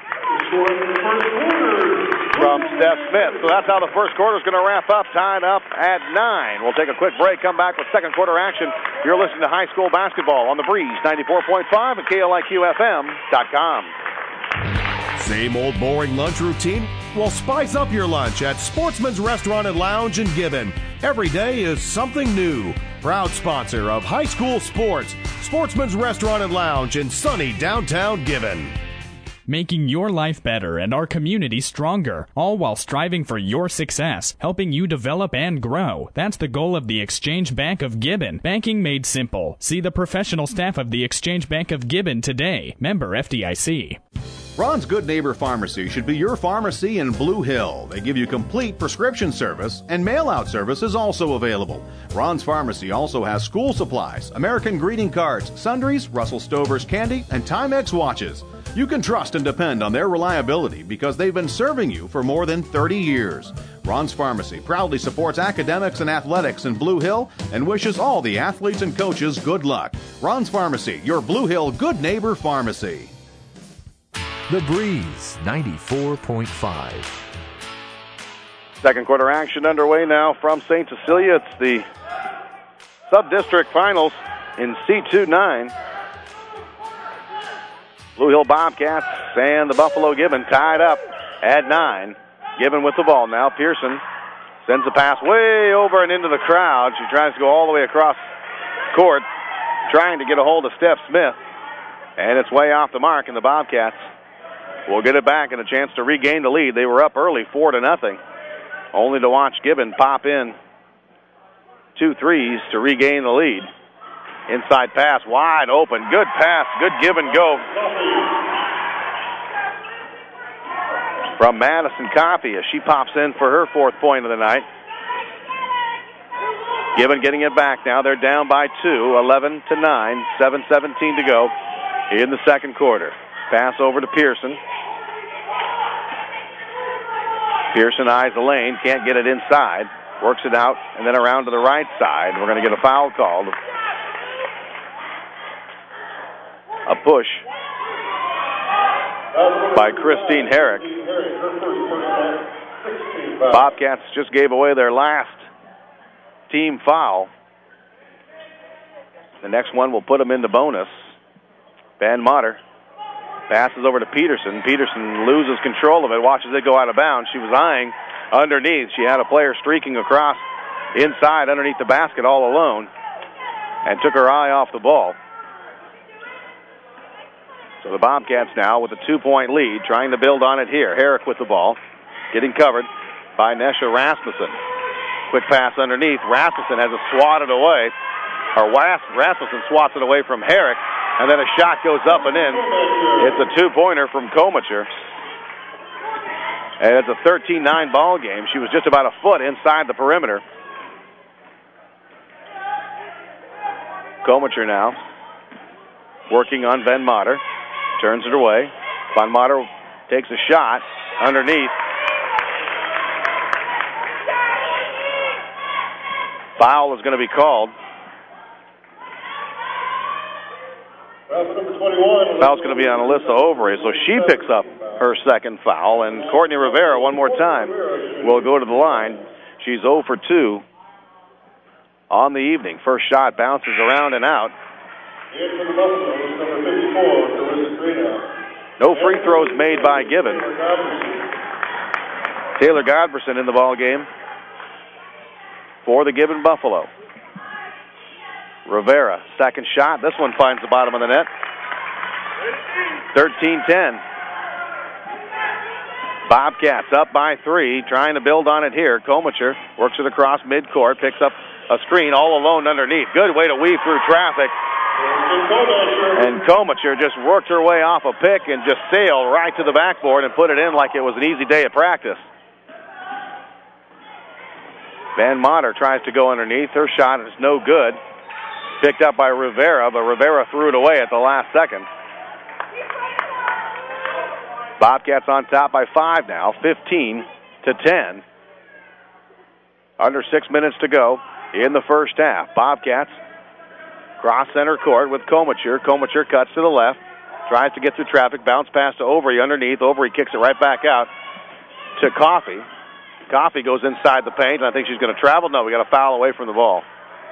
from Steph Smith. So that's how the first quarter is going to wrap up, tied up at nine. We'll take a quick break, come back with second quarter action. You're listening to high school basketball on the Breeze, ninety-four point five and K L I Q F M dot com. Same old boring lunch routine? Well, spice up your lunch at Sportsman's Restaurant and Lounge in Gibbon. Every day is something new. Proud sponsor of high school sports, Sportsman's Restaurant and Lounge in sunny downtown Gibbon. Making your life better and our community stronger, all while striving for your success, helping you develop and grow. That's the goal of the Exchange Bank of Gibbon. Banking made simple. See the professional staff of the Exchange Bank of Gibbon today. Member F D I C. Ron's Good Neighbor Pharmacy should be your pharmacy in Blue Hill. They give you complete prescription service, and mail-out service is also available. Ron's Pharmacy also has school supplies, American greeting cards, sundries, Russell Stover's candy, and Timex watches. You can trust and depend on their reliability because they've been serving you for more than thirty years. Ron's Pharmacy proudly supports academics and athletics in Blue Hill and wishes all the athletes and coaches good luck. Ron's Pharmacy, your Blue Hill Good Neighbor Pharmacy. The Breeze, ninety-four point five. Second quarter action underway now from Saint Cecilia. It's the sub-district finals in C two nine. Blue Hill Bobcats and the Buffalo Gibbon tied up at nine. Gibbon with the ball now. Pearson sends a pass way over and into the crowd. She tries to go all the way across court, trying to get a hold of Steph Smith. And it's way off the mark, and the Bobcats will get it back and a chance to regain the lead. They were up early, four to nothing, only to watch Gibbon pop in two threes to regain the lead. Inside pass, wide open, good pass, good give and go from Madison Coffey as she pops in for her fourth point of the night. Gibbon getting it back now. They're down by two, eleven to nine, seven seventeen to go in the second quarter. Pass over to Pearson. Pearson eyes the lane, can't get it inside. Works it out and then around to the right side. We're going to get a foul called. A push by Christine Herrick. Bobcats just gave away their last team foul. The next one will put them into bonus. Van Motter passes over to Peterson. Peterson loses control of it, watches it go out of bounds. She was eyeing underneath. She had a player streaking across inside underneath the basket all alone and took her eye off the ball. So the Bobcats now with a two-point lead, trying to build on it here. Herrick with the ball, getting covered by Nesha Rasmussen. Quick pass underneath. Rasmussen has it swatted away. Or Rasmussen swats it away from Herrick, and then a shot goes up and in. It's a two-pointer from Komicher. And it's a thirteen nine ball game. She was just about a foot inside the perimeter. Komicher now working on Van Motter. Turns it away. Van Motter takes a shot underneath. Foul is going to be called. Foul's going to be on Alyssa Overy, so she picks up her second foul, and Courtney Rivera one more time will go to the line. She's zero for two on the evening. First shot bounces around and out. No free throws made by Gibbon. Taylor Godberson in the ball game for the Gibbon Buffalo. Rivera, second shot. This one finds the bottom of the net. thirteen ten. Bobcats up by three, trying to build on it here. Komicher works it across midcourt, picks up a screen all alone underneath. Good way to weave through traffic. And Komicher just worked her way off a pick and just sailed right to the backboard and put it in like it was an easy day of practice. Van Mater tries to go underneath. Her shot is no good. Picked up by Rivera, but Rivera threw it away at the last second. Bobcats on top by five now, fifteen to ten. Under six minutes to go in the first half. Bobcats cross center court with Komicher. Komicher cuts to the left, tries to get through traffic, bounce pass to Overy underneath. Overy kicks it right back out to Coffey. Coffey goes inside the paint, and I think she's going to travel. No, we got a foul away from the ball.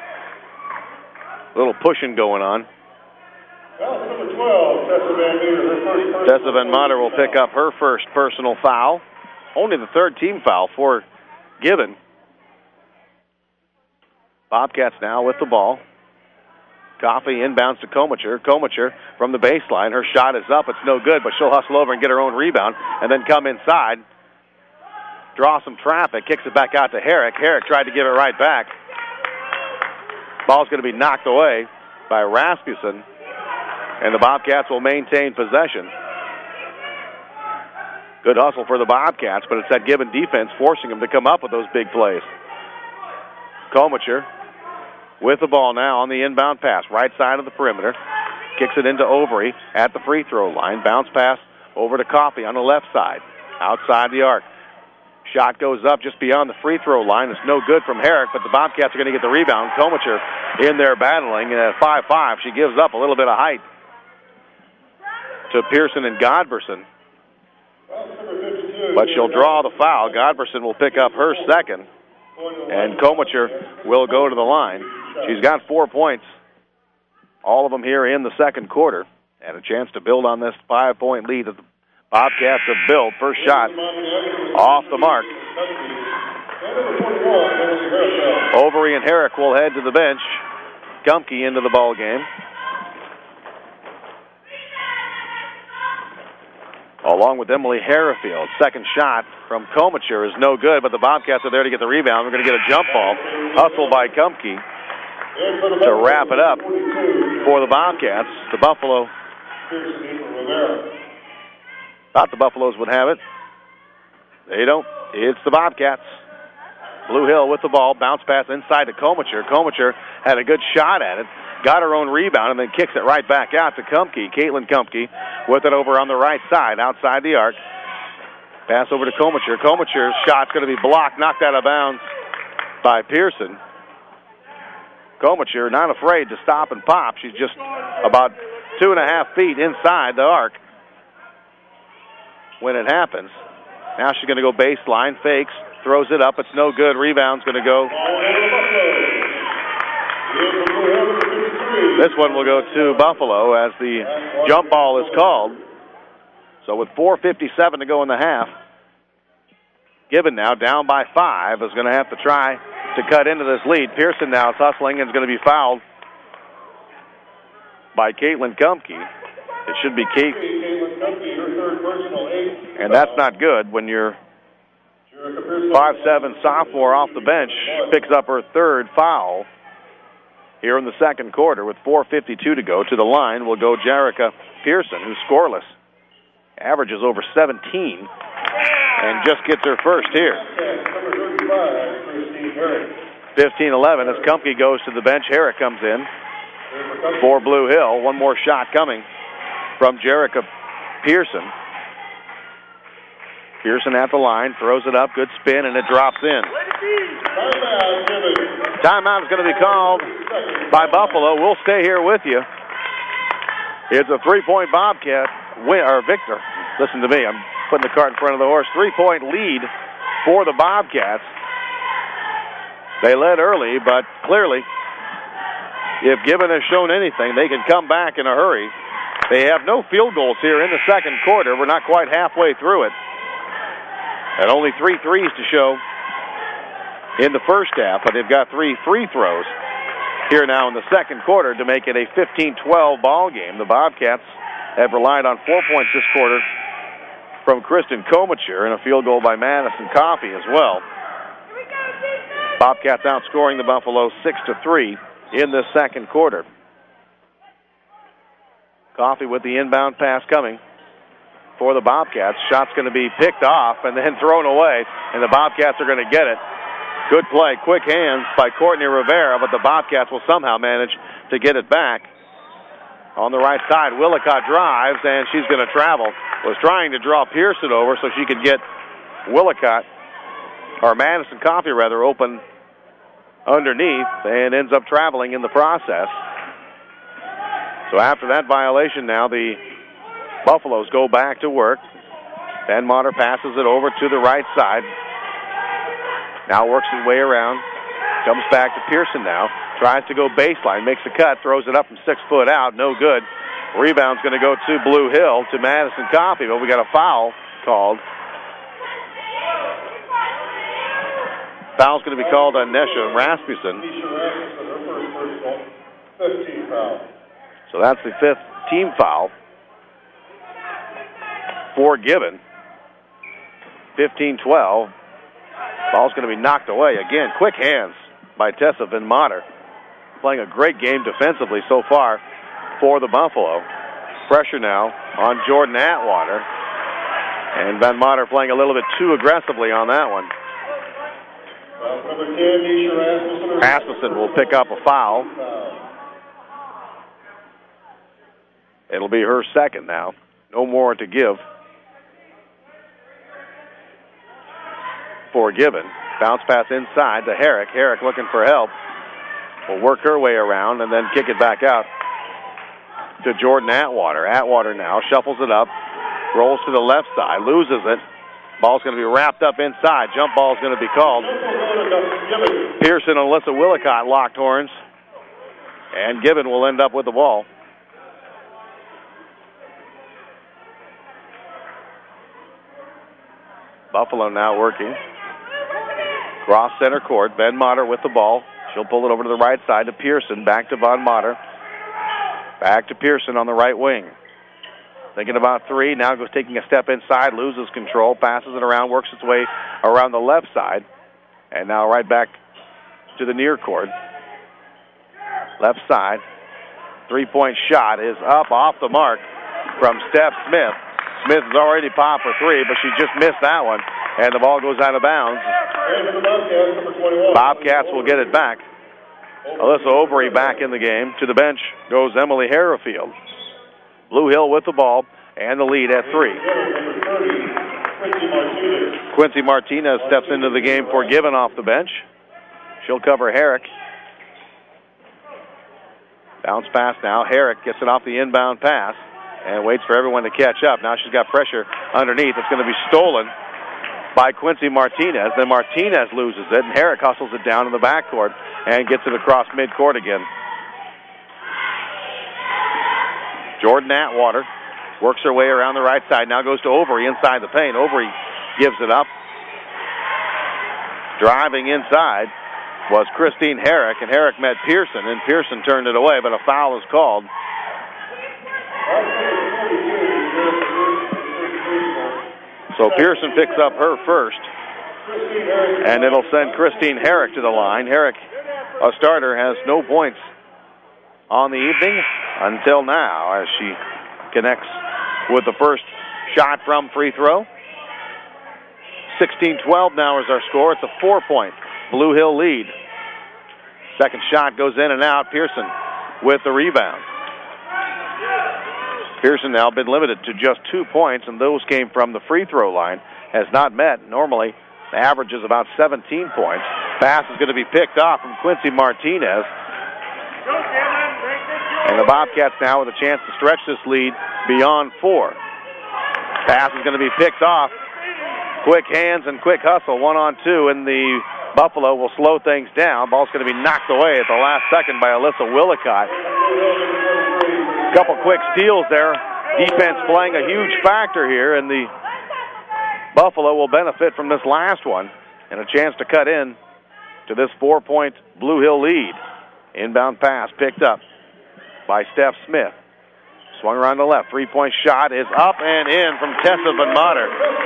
A little pushing going on. Number twelve, Tessa Van Meter, her first personal Tessa Van Mater will pick up her first personal foul. Only the third team foul for Gibbon. Bobcats now with the ball. Coffey inbounds to Komicher. Komicher from the baseline. Her shot is up. It's no good, but she'll hustle over and get her own rebound and then come inside, draw some traffic, kicks it back out to Herrick. Herrick tried to give it right back. Ball's going to be knocked away by Rasmussen, and the Bobcats will maintain possession. Good hustle for the Bobcats, but it's that Gibbon defense forcing them to come up with those big plays. Komicher with the ball now on the inbound pass, right side of the perimeter. Kicks it into Overy at the free throw line. Bounce pass over to Coffey on the left side, outside the arc. Shot goes up just beyond the free throw line. It's no good from Herrick, but the Bobcats are going to get the rebound. Komicher in there battling, and at five five, she gives up a little bit of height to Pearson and Godberson. But she'll draw the foul. Godberson will pick up her second, and Komicher will go to the line. She's got four points, all of them here in the second quarter, and a chance to build on this five-point lead that the Bobcats have built. First shot off the mark. Overy and Herrick will head to the bench. Gumke into the ball game. Along with Emily Harrifield. Second shot from Komicher is no good, but the Bobcats are there to get the rebound. We're going to get a jump ball. Hustle by Gumke to wrap it up for the Bobcats. The Buffalo thought the Buffaloes would have it. They don't. It's the Bobcats. Blue Hill with the ball. Bounce pass inside to Komicher. Komicher had a good shot at it. Got her own rebound and then kicks it right back out to Gumke. Caitlin Gumke with it over on the right side, outside the arc. Pass over to Komicher. Komicher's shot's going to be blocked, knocked out of bounds by Pearson. Komicher not afraid to stop and pop. She's just about two and a half feet inside the arc when it happens. Now she's going to go baseline, fakes, throws it up. It's no good. Rebound's going to go. This one will go to Buffalo as the jump ball is called. So with four fifty-seven to go in the half, Gibbon now down by five is going to have to try to cut into this lead. Pearson now is hustling and is going to be fouled by Caitlin Gumke. It should be Kate. And that's not good when your five seven sophomore off the bench picks up her third foul here in the second quarter with four fifty-two to go. To the line will go Jerica Pearson, who's scoreless. Averages over seventeen and just gets her first here. fifteen eleven as Gumke goes to the bench. Herrick comes in for Blue Hill. One more shot coming from Jerica Pearson. Pearson at the line, throws it up, good spin, and it drops in. Timeout is going to be called by Buffalo. We'll stay here with you. It's a three-point Bobcat win, or Victor. Listen to me, I'm putting the cart in front of the horse. Three-point lead for the Bobcats. They led early, but clearly, if Gibbon has shown anything, they can come back in a hurry. They have no field goals here in the second quarter. We're not quite halfway through it. And only three threes to show in the first half, but they've got three free throws here now in the second quarter to make it a fifteen twelve ball game. The Bobcats have relied on four points this quarter from Kristen Komacher and a field goal by Madison Coffey as well. Bobcats outscoring the Buffalo six to three in the second quarter. Coffey with the inbound pass coming for the Bobcats. Shot's going to be picked off and then thrown away, and the Bobcats are going to get it. Good play, quick hands by Courtney Rivera, but the Bobcats will somehow manage to get it back. On the right side, Willicott drives, and she's going to travel. Was trying to draw Pearson over so she could get Willicott, or Madison Coffey rather, open underneath, and ends up traveling in the process. So after that violation now, the Buffaloes go back to work. Van Mater passes it over to the right side. Now works his way around. Comes back to Pearson now. Tries to go baseline. Makes the cut. Throws it up from six foot out. No good. Rebound's going to go to Blue Hill, to Madison Coffey, but we got a foul called. Foul's going to be called on Nesha Rasmussen. So that's the fifth team foul for Gibbon. fifteen twelve. Ball's going to be knocked away. Again, quick hands by Tessa Van Mater. Playing a great game defensively so far for the Buffalo. Pressure now on Jordan Atwater. And Van Mater playing a little bit too aggressively on that one. Rasmussen will pick up a foul. It'll be her second now. No more to give for Gibbon. Bounce pass inside to Herrick. Herrick looking for help. Will work her way around and then kick it back out to Jordan Atwater. Atwater now shuffles it up, rolls to the left side, loses it. Ball's going to be wrapped up inside. Jump ball's going to be called. Pearson and Alyssa Willicott locked horns, and Gibbon will end up with the ball. Buffalo now working. Cross center court. Van Mater with the ball. She'll pull it over to the right side to Pearson. Back to Van Mater. Back to Pearson on the right wing. Thinking about three. Now goes taking a step inside. Loses control. Passes it around. Works its way around the left side. And now right back to the near court. Left side. Three-point shot is up off the mark from Steph Smith. Smith has already popped for three, but she just missed that one. And the ball goes out of bounds. Bobcats will get it back. Alyssa Overy back in the game. To the bench goes Emily Harrafield. Blue Hill with the ball and the lead at three. Quincy Martinez steps into the game for Gibbon off the bench. She'll cover Herrick. Bounce pass now. Herrick gets it off the inbound pass and waits for everyone to catch up. Now she's got pressure underneath. It's going to be stolen by Quincy Martinez. Then Martinez loses it, and Herrick hustles it down in the backcourt and gets it across midcourt again. Jordan Atwater works her way around the right side. Now goes to Overy inside the paint. Overy gives it up. Driving inside was Christine Herrick, and Herrick met Pearson, and Pearson turned it away, but a foul is called. So Pearson picks up her first, and it'll send Christine Herrick to the line. Herrick, a starter, has no points on the evening until now as she connects with the first shot from free throw. sixteen twelve now is our score. It's a four-point Blue Hill lead. Second shot goes in and out. Pearson with the rebound. Pearson now been limited to just two points, and those came from the free throw line. Has not met. Normally, the average is about seventeen points. Pass is going to be picked off from Quincy Martinez. And the Bobcats now with a chance to stretch this lead beyond four. Pass is going to be picked off. Quick hands and quick hustle, one on two, and the Buffalo will slow things down. Ball's going to be knocked away at the last second by Alyssa Willicott. Couple quick steals there. Defense playing a huge factor here, and the Buffalo will benefit from this last one and a chance to cut in to this four-point Blue Hill lead. Inbound pass picked up by Steph Smith. Swung around the left. Three-point shot is up and in from Tessa Van Mater.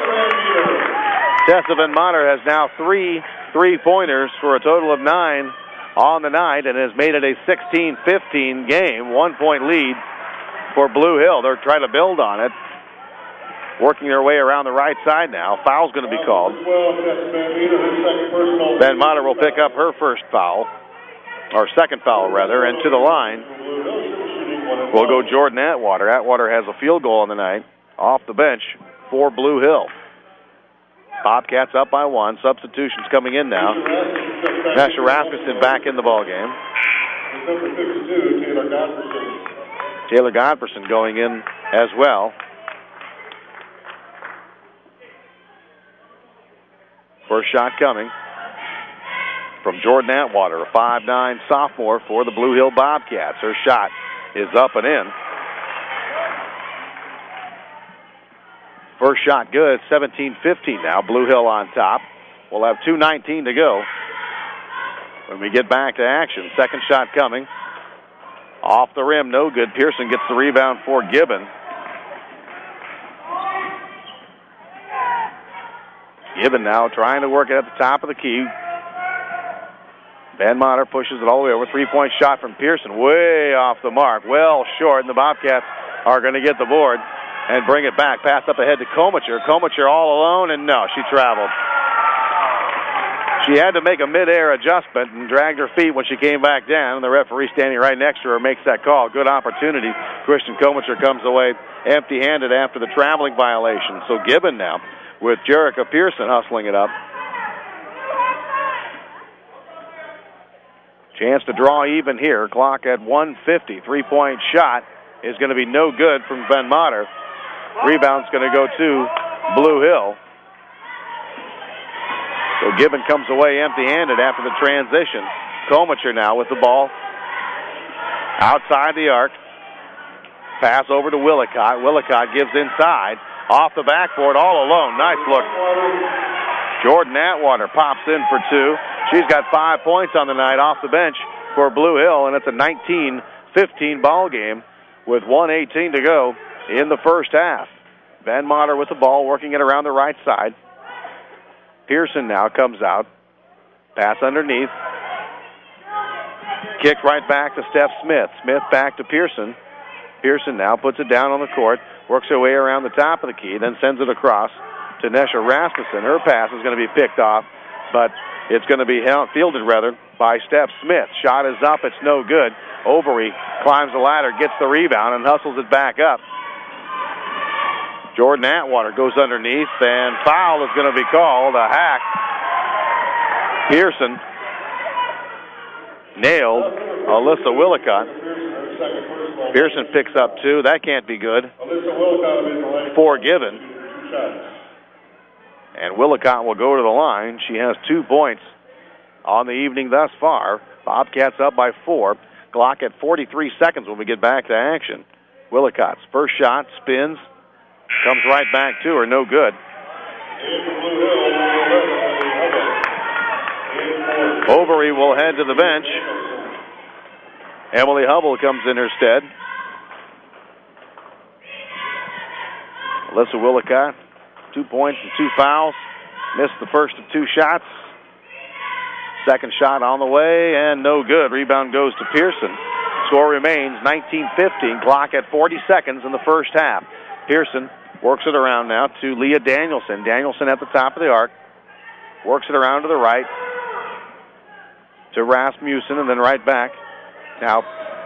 Tessa Van Mater has now three three-pointers for a total of nine on the night and has made it a sixteen fifteen game. One-point lead for Blue Hill. They're trying to build on it. Working their way around the right side now. Foul's going to be called. Van Mater will pick up her first foul, or second foul rather, and to the line will go Jordan Atwater. Atwater has a field goal on the night off the bench for Blue Hill. Bobcats up by one. Substitutions coming in now. Nesha Rasmussen back in the ball game. Taylor Godfreyson going in as well. First shot coming from Jordan Atwater, a five nine sophomore for the Blue Hill Bobcats. Her shot is up and in. First shot good, seventeen fifteen now. Blue Hill on top. We'll have two nineteen to go when we get back to action. Second shot coming. Off the rim, no good. Pearson gets the rebound for Gibbon. Gibbon now trying to work it at the top of the key. Van Mater pushes it all the way over. Three-point shot from Pearson. Way off the mark. Well short, and the Bobcats are going to get the board and bring it back. Pass up ahead to Komacher. Komacher all alone, and no, she traveled. She had to make a mid-air adjustment and dragged her feet when she came back down, and the referee standing right next to her makes that call. Good opportunity. Christian Komacher comes away empty-handed after the traveling violation. So Gibbon now with Jerica Pearson hustling it up. Chance to draw even here. Clock at one fifty. Three-point shot is going to be no good from Van Mater. Rebound's going to go to Blue Hill. So Gibbon comes away empty-handed after the transition. Komacher now with the ball outside the arc. Pass over to Willicott. Willicott gives inside. Off the backboard all alone. Nice look. Jordan Atwater pops in for two. She's got five points on the night off the bench for Blue Hill, and it's a nineteen fifteen ball game with one eighteen to go in the first half. Van Mater with the ball, working it around the right side. Pearson now comes out. Pass underneath. Kick right back to Steph Smith. Smith back to Pearson. Pearson now puts it down on the court, works her way around the top of the key, then sends it across to Nesha Rasmussen. Her pass is going to be picked off, but it's going to be held, fielded rather by Steph Smith. Shot is up. It's no good. Overy climbs the ladder, gets the rebound, and hustles it back up. Jordan Atwater goes underneath, and foul is going to be called. A hack. Pearson nailed Alyssa Willicott. Pearson picks up two. That can't be good. For Gibbon. And Willicott will go to the line. She has two points on the evening thus far. Bobcats up by four. Clock at forty-three seconds when we get back to action. Willicott's first shot spins. Comes right back to her. No good. Overy will head to the bench. Emily Hubble comes in her stead. Alyssa Willicott, two points and two fouls. Missed the first of two shots. Second shot on the way, and no good. Rebound goes to Pearson. Score remains nineteen fifteen. Clock at forty seconds in the first half. Pearson works it around now to Leah Danielson. Danielson at the top of the arc. Works it around to the right. To Rasmussen, and then right back. Now,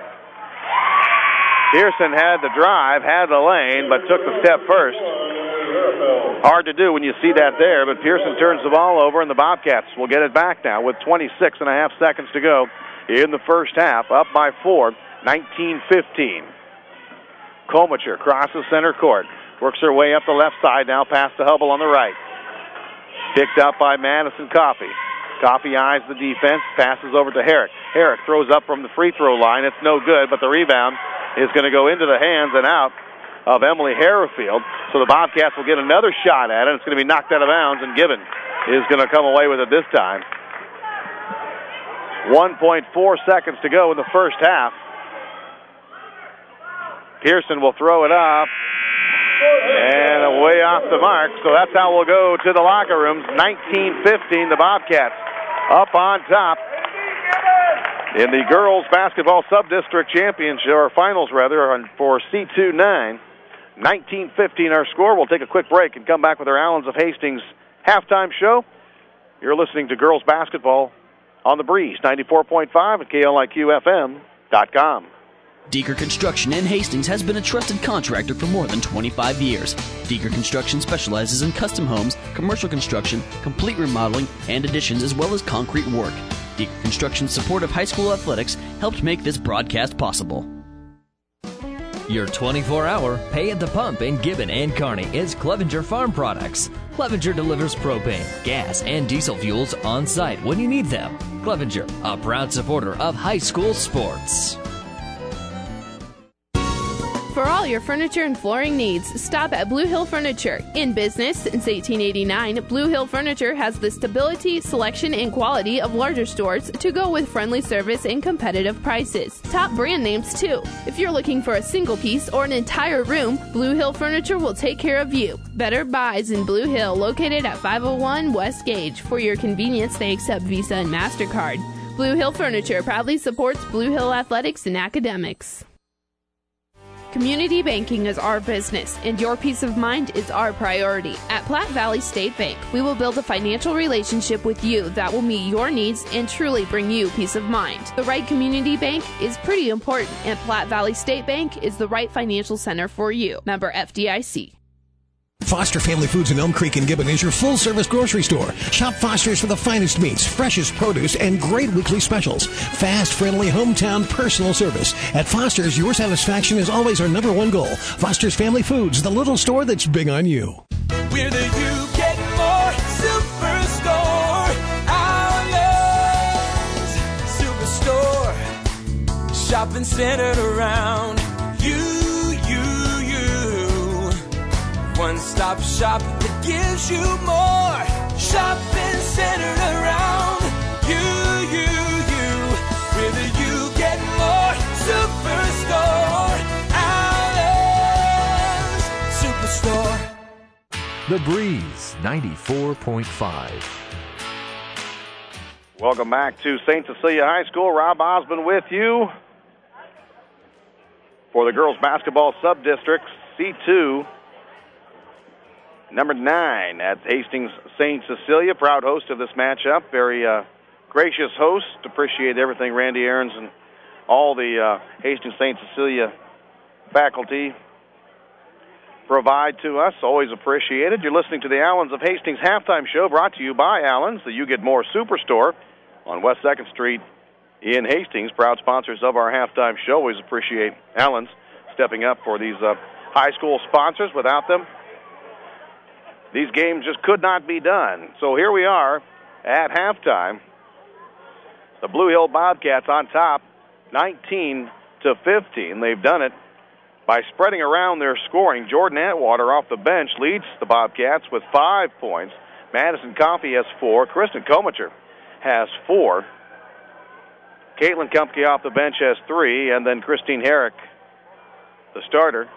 Pearson had the drive, had the lane, but took the step first. Hard to do when you see that there, but Pearson turns the ball over, and the Bobcats will get it back now with twenty-six and a half seconds to go in the first half, up by four, nineteen fifteen. Komacher crosses center court, works her way up the left side now, past the Hubble on the right. Picked up by Madison Coffey. Coffey eyes the defense, passes over to Herrick. Herrick throws up from the free throw line. It's no good, but the rebound is going to go into the hands and out of Emily Harrowfield. So the Bobcats will get another shot at it. It's going to be knocked out of bounds, and Gibbon is going to come away with it this time. one point four seconds to go in the first half. Pearson will throw it up. And way off the mark, so that's how we'll go to the locker rooms. nineteen fifteen, the Bobcats up on top in the girls basketball sub-district championship, or finals rather, for C two nine. nineteen fifteen our score. We'll take a quick break and come back with our Allens of Hastings halftime show. You're listening to girls basketball on the Breeze, ninety-four point five at K L I Q F M dot com. Deeker Construction in Hastings has been a trusted contractor for more than twenty-five years. Deeker Construction specializes in custom homes, commercial construction, complete remodeling, and additions, as well as concrete work. Deeker Construction's support of high school athletics helped make this broadcast possible. Your twenty-four hour pay at the pump in Gibbon and Kearney is Clevenger Farm Products. Clevenger delivers propane, gas, and diesel fuels on site when you need them. Clevenger, a proud supporter of high school sports. For all your furniture and flooring needs, stop at Blue Hill Furniture. In business since eighteen eighty-nine, Blue Hill Furniture has the stability, selection, and quality of larger stores to go with friendly service and competitive prices. Top brand names, too. If you're looking for a single piece or an entire room, Blue Hill Furniture will take care of you. Better Buys in Blue Hill, located at five oh one West Gage. For your convenience, they accept Visa and MasterCard. Blue Hill Furniture proudly supports Blue Hill athletics and academics. Community banking is our business, and your peace of mind is our priority. At Platte Valley State Bank, we will build a financial relationship with you that will meet your needs and truly bring you peace of mind. The right community bank is pretty important, and Platte Valley State Bank is the right financial center for you. Member F D I C. Foster Family Foods in Elm Creek and Gibbon is your full-service grocery store. Shop Foster's for the finest meats, freshest produce, and great weekly specials. Fast, friendly, hometown personal service. At Foster's, your satisfaction is always our number one goal. Foster's Family Foods, the little store that's big on you. We're the You Get More Superstore. Allens Superstore. Shopping centered around you. One-stop shop that gives you more. Shopping centered around you, you, you. With a You Get More Superstore. Allens Superstore. The Breeze, ninety-four point five. Welcome back to Saint Cecilia High School. Rob Osmond with you for the girls basketball sub-district, C two. Number nine at Hastings Saint Cecilia, proud host of this matchup. Very uh, gracious host. Appreciate everything Randy Aarons and all the uh, Hastings Saint Cecilia faculty provide to us. Always appreciated. You're listening to the Allens of Hastings halftime show, brought to you by Allens, the You Get More Superstore on West second Street in Hastings. Proud sponsors of our halftime show. Always appreciate Allens stepping up for these uh, high school sponsors. Without them, these games just could not be done. So here we are at halftime. The Blue Hill Bobcats on top, nineteen to fifteen. They've done it by spreading around their scoring. Jordan Atwater off the bench leads the Bobcats with five points. Madison Coffey has four. Kristen Komicher has four. Caitlin Kumpke off the bench has three. And then Christine Herrick, the starter,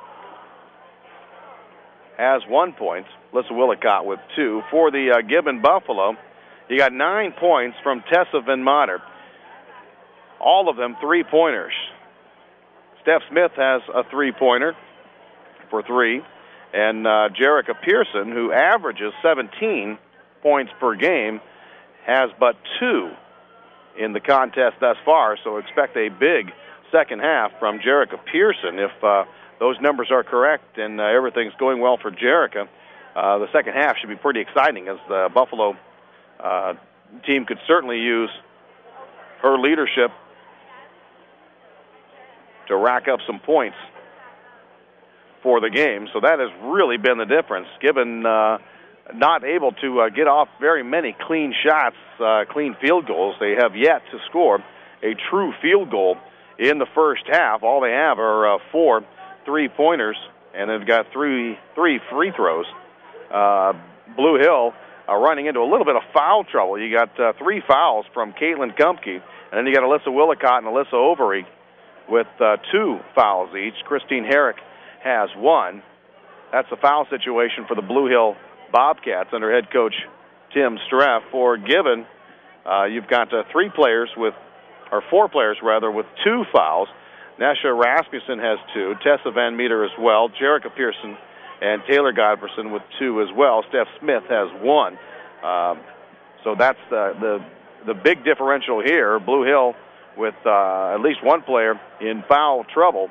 has one point. Alyssa Willicott with two. For the uh, Gibbon Buffalo, you got nine points from Tessa Van Mater. All of them three-pointers. Steph Smith has a three-pointer for three. And uh, Jerica Pearson, who averages seventeen points per game, has but two in the contest thus far. So expect a big second half from Jerica Pearson. If uh, those numbers are correct and uh, everything's going well for Jerica, uh, the second half should be pretty exciting, as the Buffalo uh, team could certainly use her leadership to rack up some points for the game. So that has really been the difference. Gibbon uh, not able to uh, get off very many clean shots, uh, clean field goals. They have yet to score a true field goal in the first half. All they have are uh, four three-pointers, and they've got three three free throws. Uh, Blue Hill are running into a little bit of foul trouble. You got uh, three fouls from Caitlin Kumpke, and then you got Alyssa Willicott and Alyssa Overy with uh, two fouls each. Christine Herrick has one. That's a foul situation for the Blue Hill Bobcats under head coach Tim Streff. For Gibbon, uh, you've got uh, three players with, or four players rather, with two fouls. Nesha Rasmussen has two, Tessa Van Meter as well, Jerica Pearson and Taylor Godfreyson with two as well. Steph Smith has one. Um, so that's the, the the big differential here. Blue Hill with uh, at least one player in foul trouble.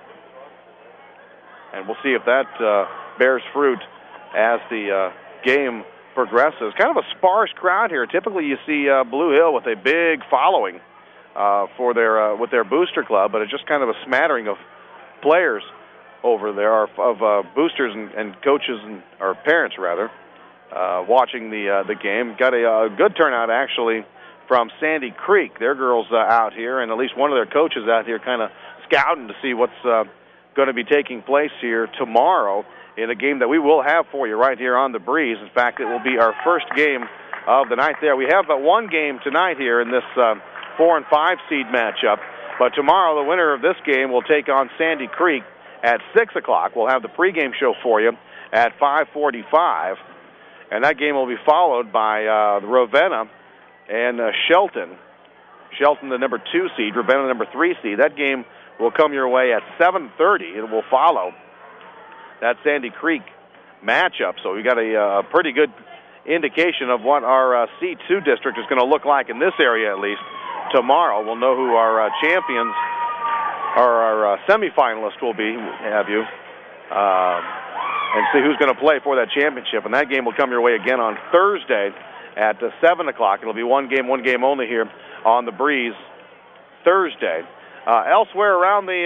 And we'll see if that uh, bears fruit as the uh, game progresses. Kind of a sparse crowd here. Typically you see uh, Blue Hill with a big following uh, for their uh, with their booster club, but it's just kind of a smattering of players over there, of uh, boosters and, and coaches, and or parents rather, uh, watching the uh, the game. Got a, a good turnout actually from Sandy Creek. Their girls uh, out here, and at least one of their coaches out here kind of scouting to see what's uh, going to be taking place here tomorrow in a game that we will have for you right here on the Breeze. In fact, it will be our first game of the night there. We have but one game tonight here in this uh, four and five seed matchup, but tomorrow the winner of this game will take on Sandy Creek at six o'clock. We'll have the pregame show for you at five forty-five, and that game will be followed by uh, Ravenna and uh, Shelton. Shelton, the number two seed, Ravenna, the number three seed. That game will come your way at seven thirty. It will follow that Sandy Creek matchup. So we got a uh, pretty good indication of what our uh, C two district is going to look like in this area at least tomorrow. We'll know who our uh, champions or our uh, semifinalists will be, have you, uh, and see who's going to play for that championship. And that game will come your way again on Thursday at uh, seven o'clock. It'll be one game, one game only here on the Breeze Thursday. Uh, elsewhere around the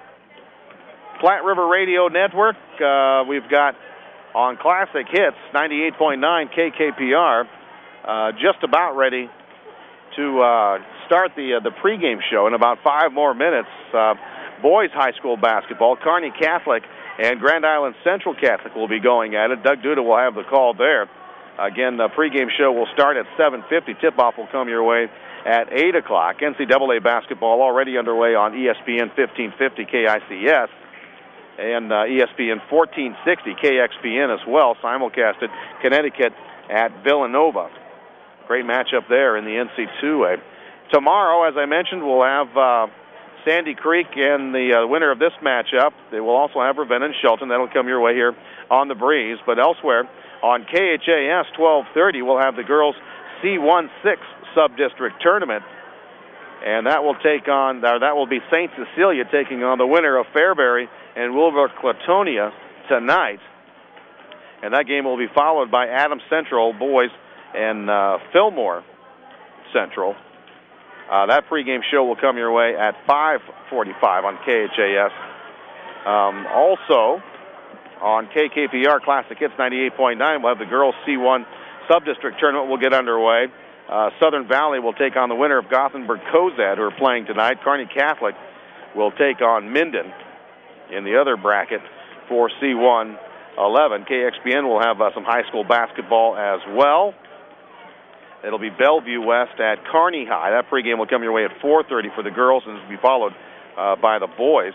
uh, Platte River Radio Network, uh, we've got on Classic Hits, ninety-eight point nine K K P R, uh, just about ready to uh, start the uh, the pregame show in about five more minutes. Uh, boys high school basketball, Kearney Catholic and Grand Island Central Catholic will be going at it. Doug Duda will have the call there. Again, the pregame show will start at seven fifty. Tip-off will come your way at eight o'clock. N C double A basketball already underway on E S P N fifteen fifty K I C S and uh, E S P N fourteen sixty K X P N as well, simulcasted Connecticut at Villanova. Great matchup there in the N C two A. Tomorrow, as I mentioned, we'll have uh, Sandy Creek and the uh, winner of this matchup. They will also have Ravenna and Shelton. That'll come your way here on the Breeze. But elsewhere, on K H A S twelve thirty, we'll have the girls C sixteen sub-district tournament. And that will take on, or that will be Saint Cecilia taking on the winner of Fairbury and Wilber-Clatonia tonight. And that game will be followed by Adams Central boys and uh, Fillmore Central. Uh, that pregame show will come your way at five forty-five on K H A S. Um, also, on K K P R Classic Hits ninety-eight point nine, we'll have the girls C one sub-district tournament will get underway. Uh, Southern Valley will take on the winner of Gothenburg-Cozad, who are playing tonight. Kearney Catholic will take on Minden in the other bracket for C one eleven. K X P N will have uh, some high school basketball as well. It'll be Bellevue West at Kearney High. That pregame will come your way at four thirty for the girls and will be followed uh, by the boys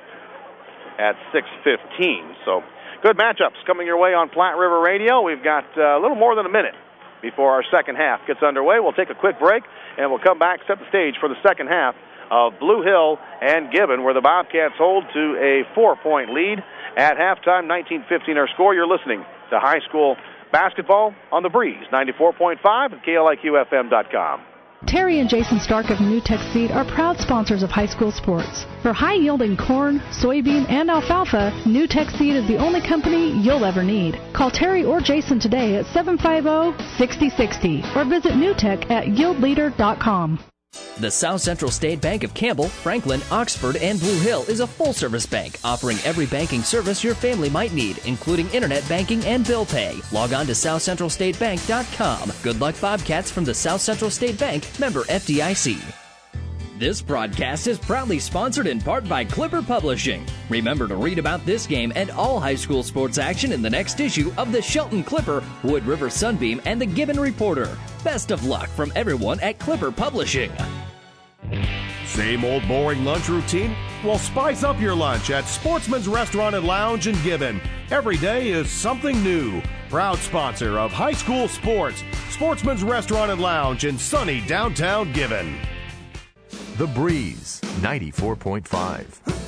at six fifteen. So good matchups coming your way on Platte River Radio. We've got uh, a little more than a minute before our second half gets underway. We'll take a quick break, and we'll come back, set the stage for the second half of Blue Hill and Gibbon, where the Bobcats hold to a four-point lead at halftime, nineteen fifteen our score. You're listening to high school basketball on the Breeze, ninety-four point five at K L I Q F M dot com. Terry and Jason Stark of NewTek Seed are proud sponsors of high school sports. For high-yielding corn, soybean, and alfalfa, NewTek Seed is the only company you'll ever need. Call Terry or Jason today at seven five zero, six zero six zero or visit newtek at yield leader dot com. The South Central State Bank of Campbell, Franklin, Oxford, and Blue Hill is a full-service bank offering every banking service your family might need, including internet banking and bill pay. Log on to south central state bank dot com. Good luck, Bobcats, from the South Central State Bank, member F D I C. This broadcast is proudly sponsored in part by Clipper Publishing. Remember to read about this game and all high school sports action in the next issue of the Shelton Clipper, Wood River Sunbeam, and the Gibbon Reporter. Best of luck from everyone at Clipper Publishing. Same old boring lunch routine? Well, spice up your lunch at Sportsman's Restaurant and Lounge in Gibbon. Every day is something new. Proud sponsor of high school sports. Sportsman's Restaurant and Lounge in sunny downtown Gibbon. The Breeze, ninety-four point five.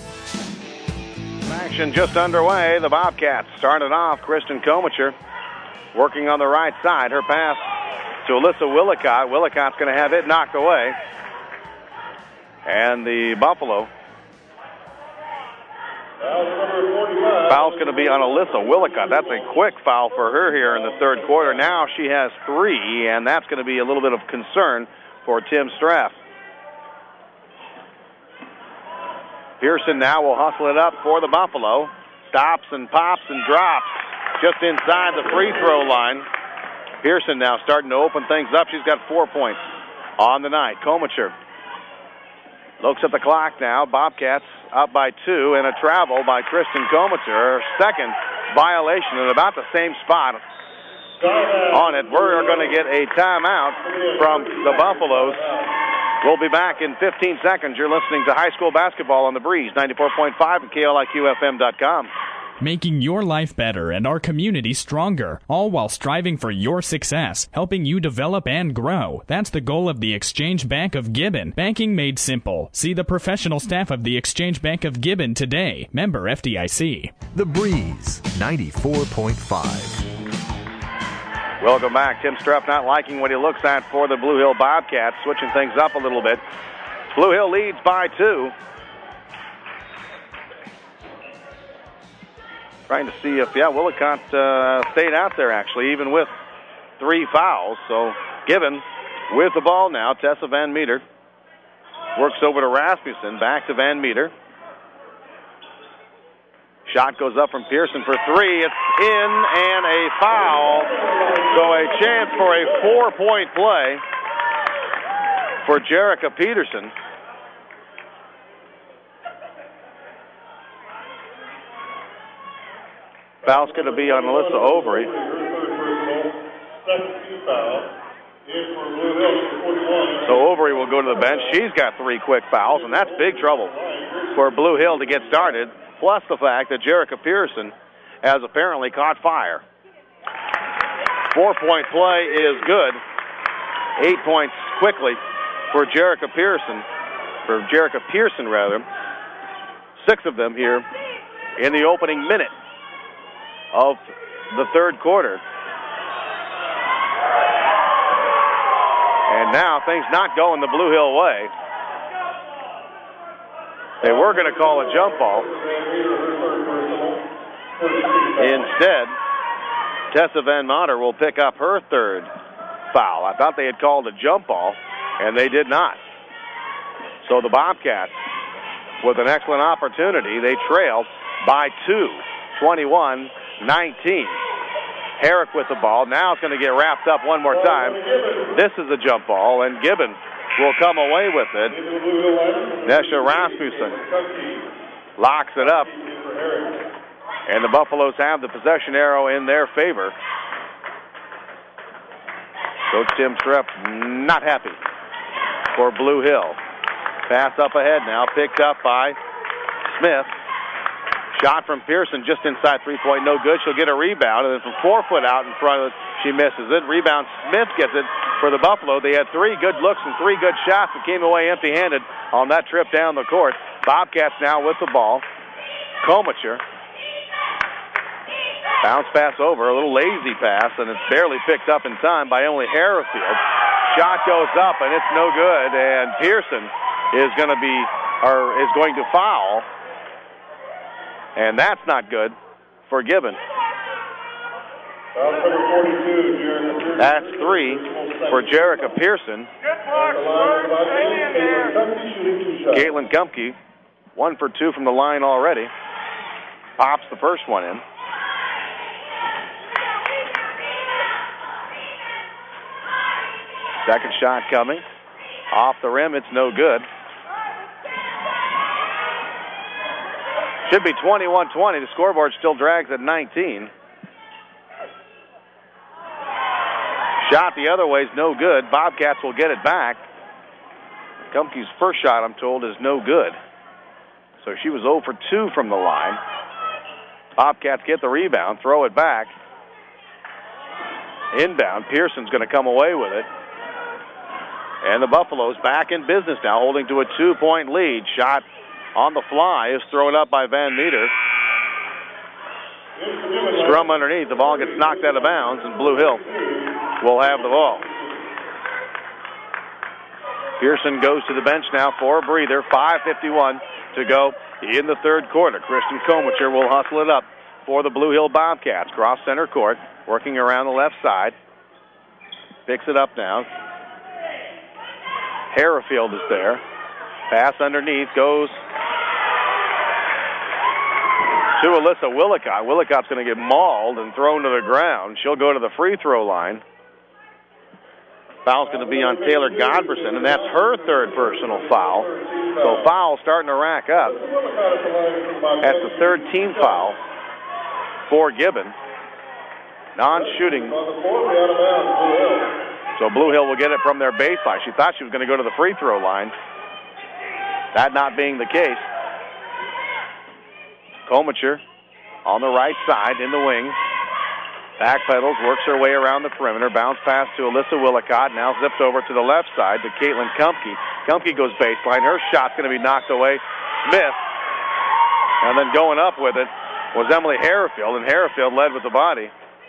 Action just underway. The Bobcats started off. Kristen Komicher working on the right side. Her pass to Alyssa Willicott. Willicott's going to have it knocked away. And the Buffalo foul's going to be on Alyssa Willicott. That's a quick foul for her here in the third quarter. Now she has three, and that's going to be a little bit of concern for Tim Straff. Pearson now will hustle it up for the Buffalo. Stops and pops and drops just inside the free throw line. Pearson now starting to open things up. She's got four points on the night. Komicher looks at the clock now. Bobcats up by two, and a travel by Kristen Komicher. Her second violation in about the same spot on it. We're going to get a timeout from the Buffaloes. We'll be back in fifteen seconds. You're listening to high school basketball on the Breeze, ninety-four point five and K L I Q F M dot com. Making your life better and our community stronger, all while striving for your success, helping you develop and grow. That's the goal of the Exchange Bank of Gibbon. Banking made simple. See the professional staff of the Exchange Bank of Gibbon today. Member F D I C. The Breeze, ninety-four point five. Welcome back. Tim Strupp not liking what he looks at for the Blue Hill Bobcats, switching things up a little bit. Blue Hill leads by two. Trying to see if, yeah, Willicott uh, stayed out there, actually, even with three fouls. So Gibbon with the ball now. Tessa Van Meter works over to Rasmussen. Back to Van Meter. Shot goes up from Pearson for three. It's in and a foul. So a chance for a four-point play for Jerica Peterson. Foul's going to be on Alyssa Overy. So Overy will go to the bench. She's got three quick fouls, and that's big trouble for Blue Hill to get started, plus the fact that Jerica Pearson has apparently caught fire. Four-point play is good. Eight points quickly for Jerica Pearson, for Jerica Pearson, rather. Six of them here in the opening minute of the third quarter. And now things not going the Blue Hill way. They were going to call a jump ball. Instead, Tessa Van Mater will pick up her third foul. I thought they had called a jump ball, and they did not. So the Bobcats, with an excellent opportunity, they trail by two, twenty-one nineteen. Herrick with the ball. Now it's going to get wrapped up one more time. This is a jump ball, and Gibbon will come away with it. Nesha Rasmussen locks it up, and the Buffaloes have the possession arrow in their favor. Coach Tim Strupp not happy for Blue Hill. Pass up ahead now, picked up by Smith. Shot from Pearson just inside three-point, no good. She'll get a rebound, and then from four foot out in front of it, she misses it. Rebound, Smith gets it for the Buffalo. They had three good looks and three good shots and came away empty-handed on that trip down the court. Bobcats now with the ball. Komicher. Bounce pass over, a little lazy pass, and it's barely picked up in time by Emily Harrowfield. Shot goes up, and it's no good, and Pearson is going to be, or is going to foul. And that's not good for Gibbon. That's three for Jerica Pearson. Caitlin Gumpke, one for two from the line already. Pops the first one in. Second shot coming. Off the rim, it's no good. Should be twenty-one twenty. The scoreboard still drags at nineteen. Shot the other way is no good. Bobcats will get it back. Gumpke's first shot, I'm told, is no good. So she was zero for two from the line. Bobcats get the rebound, throw it back. Inbound, Pearson's going to come away with it. And the Buffaloes back in business now, holding to a two-point lead. Shot on the fly is thrown up by Van Meter. Scrum underneath. The ball gets knocked out of bounds, and Blue Hill will have the ball. Pearson goes to the bench now for a breather. five fifty-one to go in the third quarter. Kristen Komicher will hustle it up for the Blue Hill Bobcats. Cross center court, working around the left side. Picks it up now. Harrafield is there. Pass underneath goes to Alyssa Willicott. Willicott's going to get mauled and thrown to the ground. She'll go to the free throw line. Foul's going to be on Taylor Godberson, and that's her third personal foul. So foul starting to rack up. That's the third team foul for Gibbon. Non-shooting. So Blue Hill will get it from their baseline. She thought she was going to go to the free throw line. That not being the case. Komicher on the right side in the wing. Backpedals, works her way around the perimeter. Bounce pass to Alyssa Willicott. Now zipped over to the left side to Caitlin Kumpke. Kumpke goes baseline. Her shot's going to be knocked away. Smith. And then going up with it was Emily Harrafield, and Harrafield led with the body.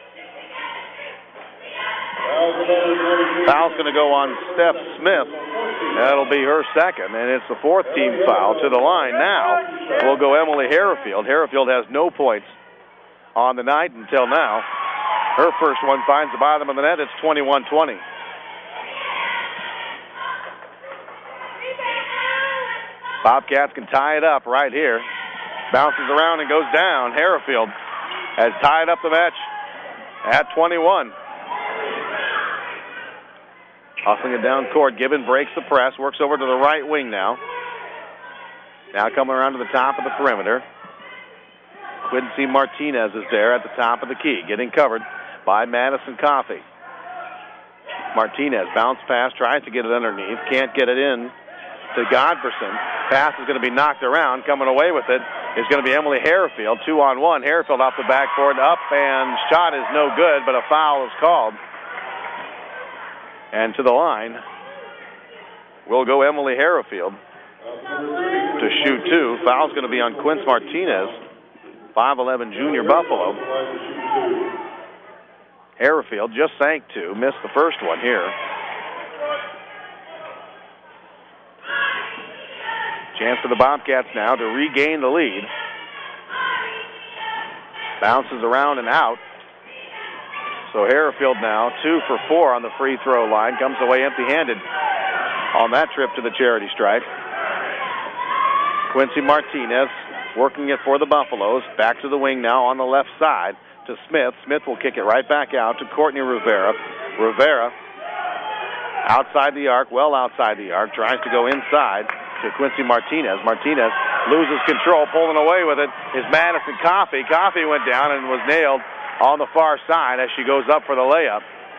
Foul's going to go on Steph Smith. That'll be her second, and it's the fourth team foul. To the line now will go Emily Harrafield. Harrafield has no points on the night until now. Her first one finds the bottom of the net. It's twenty-one twenty. Bobcats can tie it up right here. Bounces around and goes down. Harrafield has tied up the match at twenty-one. Hustling it down court. Gibbon breaks the press, works over to the right wing now. Now coming around to the top of the perimeter. Quincy Martinez is there at the top of the key, getting covered by Madison Coffey. Martinez, bounce pass, tries to get it underneath, can't get it in to Godberson. Pass is going to be knocked around. Coming away with it is going to be Emily Harrafield. Two on one. Harrafield off the backboard, up, and shot is no good, but a foul is called. And to the line will go Emily Harrafield to shoot two. Foul's going to be on Quince Martinez, five eleven junior Buffalo. Harrafield just sank two, missed the first one here. Chance for the Bobcats now to regain the lead. Bounces around and out. So Harrafield now two for four on the free throw line. Comes away empty-handed on that trip to the charity stripe. Quincy Martinez working it for the Buffaloes. Back to the wing now on the left side to Smith. Smith will kick it right back out to Courtney Rivera. Rivera outside the arc, well outside the arc. Tries to go inside to Quincy Martinez. Martinez loses control. Pulling away with it is Madison Coffey. Coffey went down and was nailed on the far side as she goes up for the layup.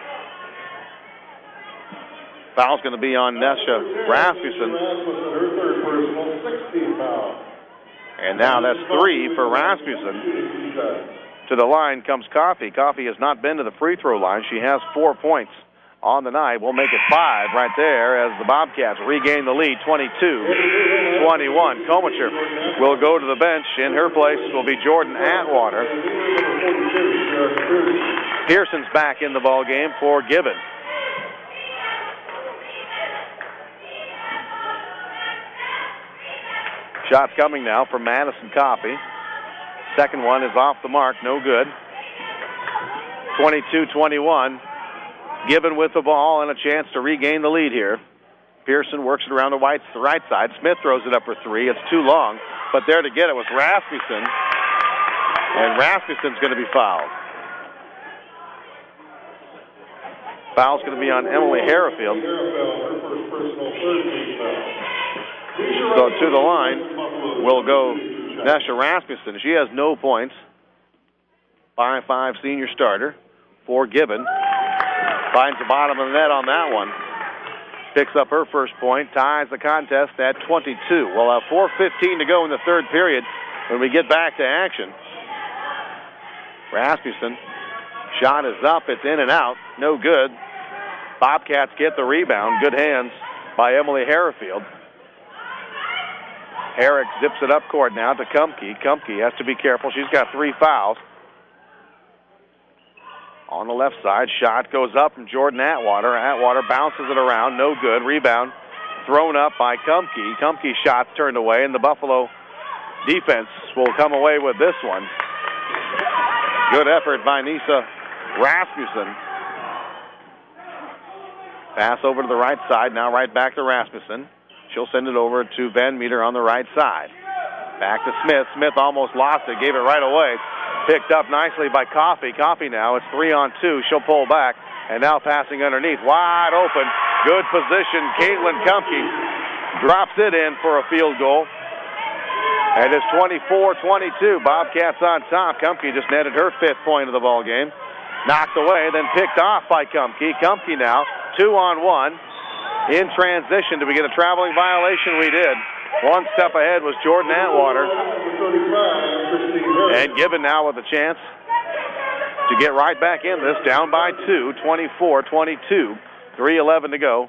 Foul's going to be on Nesha Rasmussen. And now that's three for Rasmussen. To the line comes Coffey. Coffey has not been to the free throw line. She has four points on the night. We'll make it five right there as the Bobcats regain the lead, twenty-two twenty-one. Komicher will go to the bench. In her place will be Jordan Atwater. Pearson's back in the ball game for Gibbon. Shots coming now from Madison Coffey. Second one is off the mark, no good. twenty-two twenty-one. Gibbon with the ball and a chance to regain the lead here. Pearson works it around the right, the right side. Smith throws it up for three. It's too long, but there to get it was Rasmussen. And Rasmussen's going to be fouled. Foul's going to be on Emily Harrafield. So to the line will go Nesha Rasmussen. She has no points. five five senior starter for Gibbon. Finds the bottom of the net on that one. picks up her first point, ties the contest at twenty-two. We'll have four fifteen to go in the third period when we get back to action. Rasmussen, shot is up, it's in and out, no good. Bobcats get the rebound, good hands by Emily Harrifield. Herrick zips it up court now to Kumke. Kumke has to be careful, she's got three fouls. On the left side, shot goes up from Jordan Atwater. Atwater bounces it around, no good. Rebound thrown up by Kumke. Kumke's shot's turned away, and the Buffalo defense will come away with this one. Good effort by Nisa Rasmussen. Pass over to the right side, now right back to Rasmussen. She'll send it over to Van Meter on the right side. Back to Smith. Smith almost lost it, gave it right away. Picked up nicely by Coffey. Coffey now, it's three on two. She'll pull back, and now passing underneath. Wide open. Good position. Caitlin Kumke drops it in for a field goal. And it's twenty-four twenty-two. Bobcats on top. Kumke just netted her fifth point of the ball game. Knocked away, then picked off by Kumke. Kumke now, two on one. In transition, did we get a traveling violation? We did. One step ahead was Jordan Atwater. And Gibbon now with a chance to get right back in this, down by two, twenty-four twenty-two. three eleven to go.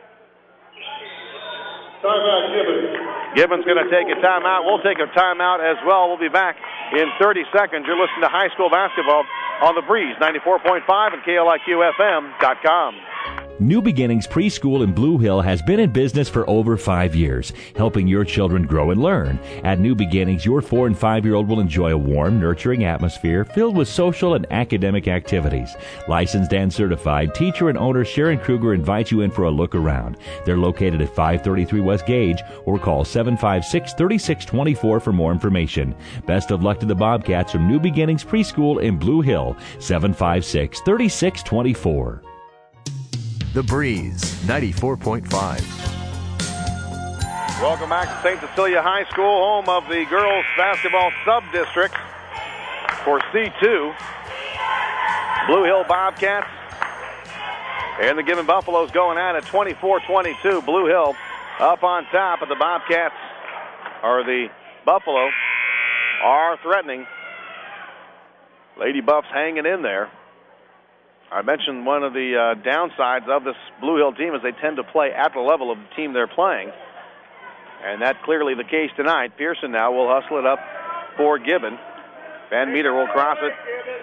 Timeout, Gibbon. Gibbon's going to take a timeout. We'll take a timeout as well. We'll be back in thirty seconds. You're listening to high school basketball on the Breeze, ninety-four point five and K L I Q F M dot com. New Beginnings Preschool in Blue Hill has been in business for over five years, helping your children grow and learn. At New Beginnings, your four and five-year-old will enjoy a warm, nurturing atmosphere filled with social and academic activities. Licensed and certified, teacher and owner Sharon Kruger invites you in for a look around. They're located at five thirty-three West Gage, or call seven five six, three six two four for more information. Best of luck to the Bobcats from New Beginnings Preschool in Blue Hill, seven five six, three six two four. The Breeze, ninety-four point five. Welcome back to Saint Cecilia High School, home of the girls basketball sub-district for C two. Blue Hill Bobcats and the Gibbon Buffaloes going at it, twenty-four twenty-two. Blue Hill up on top, but the Bobcats, or the Buffalo, are threatening. Lady Buffs hanging in there. I mentioned one of the uh, downsides of this Blue Hill team is they tend to play at the level of the team they're playing. And that's clearly the case tonight. Pearson now will hustle it up for Gibbon. Van Meter will cross it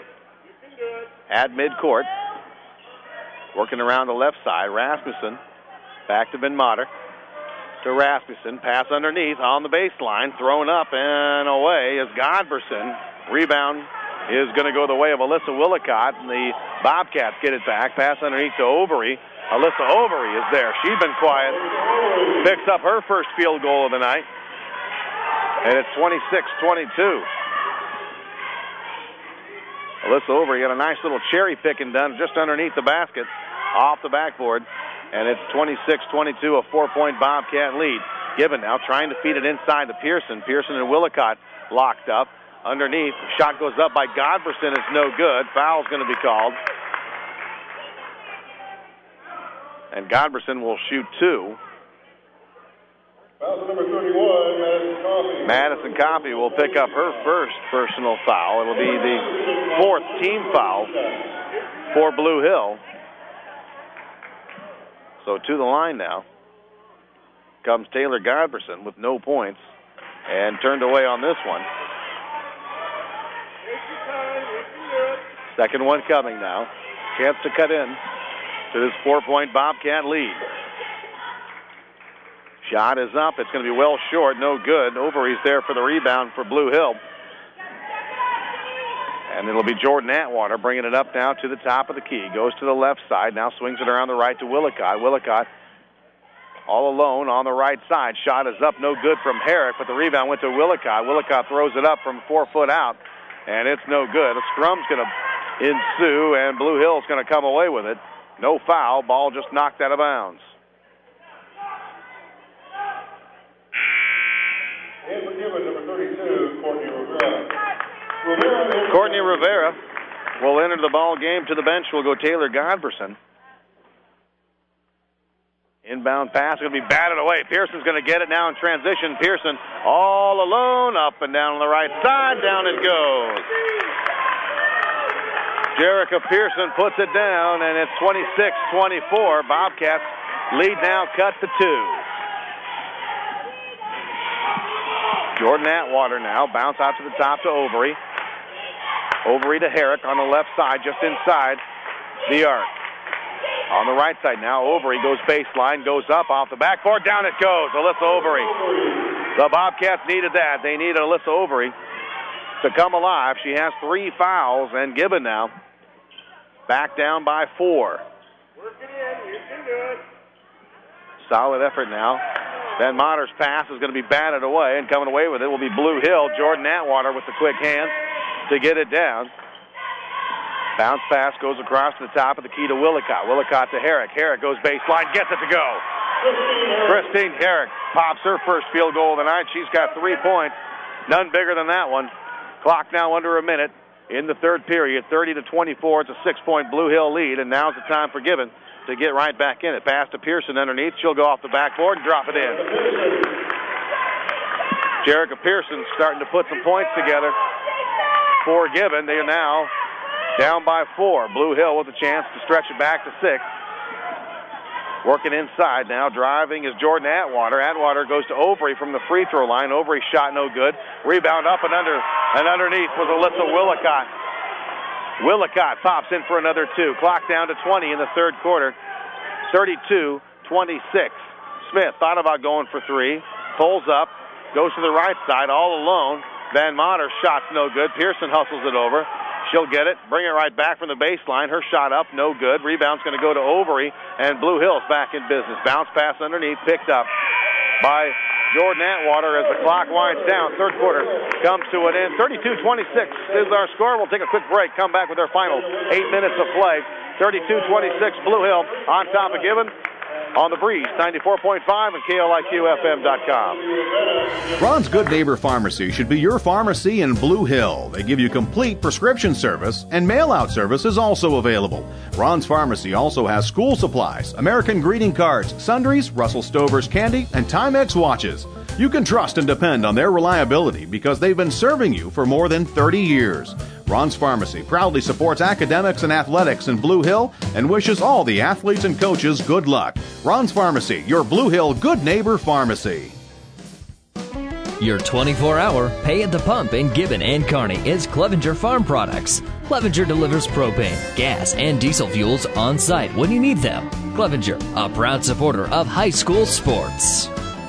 at midcourt. Working around the left side. Rasmussen back to Ben Motter. To Rasmussen. Pass underneath on the baseline. Thrown up and away is Godberson. Rebound is going to go the way of Alyssa Willicott, and the Bobcats get it back. Pass underneath to Overy. Alyssa Overy is there. She's been quiet. Picks up her first field goal of the night. And it's twenty-six twenty-two. Alyssa Overy got a nice little cherry picking done just underneath the basket, off the backboard. And it's twenty-six twenty-two, a four-point Bobcat lead. Gibbon now trying to feed it inside to Pearson. Pearson and Willicott locked up. Underneath, shot goes up by Godberson. It's no good. Foul's going to be called. And Godberson will shoot two. Foul number thirty-one, Madison Coffey. Madison Coffey will pick up her first personal foul. It'll be the fourth team foul for Blue Hill. So to the line now comes Taylor Godberson with no points and turned away on this one. Second one coming now. Chance to cut in to this four-point Bobcat lead. Shot is up. It's going to be well short. No good. Overy's there for the rebound for Blue Hill. And it'll be Jordan Atwater bringing it up now to the top of the key. Goes to the left side. Now swings it around the right to Willicott. Willicott all alone on the right side. Shot is up. No good from Herrick, but the rebound went to Willicott. Willicott throws it up from four foot out. And it's no good. A scrum's going to ensue, and Blue Hill's going to come away with it. No foul. Ball just knocked out of bounds. And for Gibbon, number thirty-two, Courtney Rivera. Rivera. Courtney Rivera will enter the ball game. To the bench will go Taylor Godberson. Inbound pass going to be batted away. Pearson's going to get it now in transition. Pearson all alone, up and down on the right side. Down it goes. Jerica Pearson puts it down, and it's twenty-six twenty-four. Bobcats lead now, cut to two. Jordan Atwater now, bounce out to the top to Overy. Overy to Herrick on the left side, just inside the arc. On the right side now, Overy goes baseline, goes up off the backboard, down it goes. Alyssa Overy. The Bobcats needed that. They needed Alyssa Overy to come alive. She has three fouls, and Gibbon now back down by four. Work it in. You can do it. Solid effort now. Van Motter's pass is going to be batted away, and coming away with it will be Blue Hill. Jordan Atwater with the quick hands to get it down. Bounce pass goes across to the top of the key to Willicott. Willicott to Herrick. Herrick goes baseline, gets it to go. Christine Herrick pops her first field goal of the night. She's got three points. None bigger than that one. Clock now under a minute in the third period. thirty to twenty-four. It's a six-point Blue Hill lead, and now's the time for Gibbon to get right back in it. Pass to Pearson underneath. She'll go off the backboard and drop it in. Jerica Pearson starting to put some points together for Gibbon. They are now down by four. Blue Hill with a chance to stretch it back to six. Working inside now. Driving is Jordan Atwater. Atwater goes to Overy from the free throw line. Overy shot no good. Rebound up and under and underneath was Alyssa Willicott. Willicott pops in for another two. Clock down to twenty in the third quarter. thirty-two twenty-six. Smith thought about going for three. Pulls up. Goes to the right side all alone. Van Mater shot's no good. Pearson hustles it over. She'll get it, bring it right back from the baseline. Her shot up, no good. Rebound's going to go to Overy, and Blue Hill's back in business. Bounce pass underneath, picked up by Jordan Atwater as the clock winds down. Third quarter comes to an end. thirty-two twenty-six is our score. We'll take a quick break, come back with our final eight minutes of play. thirty-two twenty-six, Blue Hill on top of Gibbon. On the Breeze, ninety-four point five and K L I Q F M dot com. Ron's Good Neighbor Pharmacy should be your pharmacy in Blue Hill. They give you complete prescription service, and mail-out service is also available. Ron's Pharmacy also has school supplies, American greeting cards, sundries, Russell Stover's candy, and Timex watches. You can trust and depend on their reliability because they've been serving you for more than thirty years. Ron's Pharmacy proudly supports academics and athletics in Blue Hill and wishes all the athletes and coaches good luck. Ron's Pharmacy, your Blue Hill Good Neighbor Pharmacy. Your twenty-four hour pay at the pump in Gibbon and Kearney is Clevenger Farm Products. Clevenger delivers propane, gas, and diesel fuels on site when you need them. Clevenger, a proud supporter of high school sports.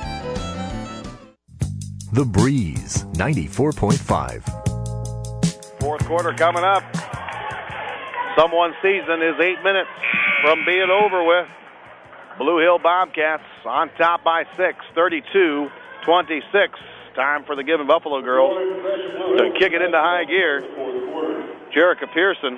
The Breeze, ninety-four point five. Fourth quarter coming up. Someone's season is eight minutes from being over with. Blue Hill Bobcats on top by six, thirty-two twenty-six. Time for the Gibbon Buffalo girls to kick it into high gear. Jerica Pearson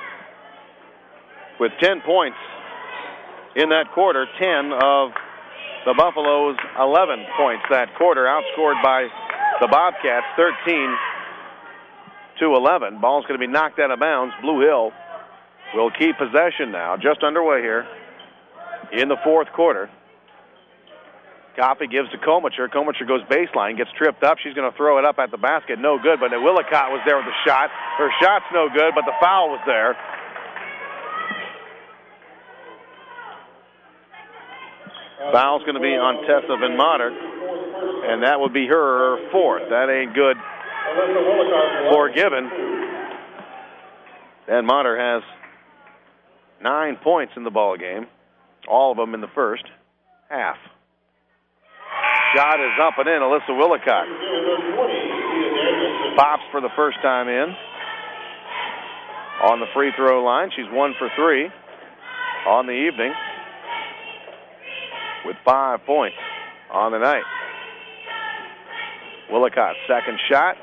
with ten points in that quarter. ten of the Buffaloes' eleven points that quarter, outscored by the Bobcats thirteen to eleven. Ball's going to be knocked out of bounds. Blue Hill will keep possession now. Just underway here in the fourth quarter. Coffey gives to Komacher. Komacher goes baseline, gets tripped up. She's going to throw it up at the basket. No good, but Willicott was there with the shot. Her shot's no good, but the foul was there. Foul's going to be on Tessa Van Mater, and that would be her fourth. That ain't good for Gibbon. Van Mater has nine points in the ball game, all of them in the first half. Shot is up and in. Alyssa Willicott pops for the first time in on the free throw line. She's one for three on the evening with five points on the night. Willicott, second shot.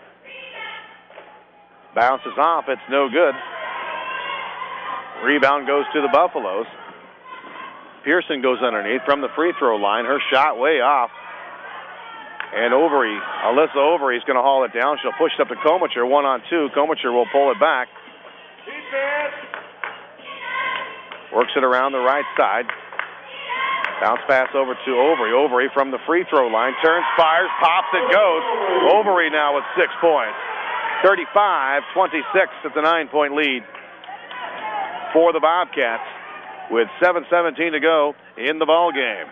Bounces off. It's no good. Rebound goes to the Buffaloes. Pearson goes underneath from the free throw line. Her shot way off. And Overy, Alyssa Overy is going to haul it down. She'll push it up to Komacher. One on two. Komacher will pull it back. Works it around the right side. Bounce pass over to Overy. Overy from the free throw line. Turns, fires, pops, it goes. Overy now with six points. thirty-five twenty-six. It's a nine-point lead for the Bobcats with seven seventeen to go in the ball game.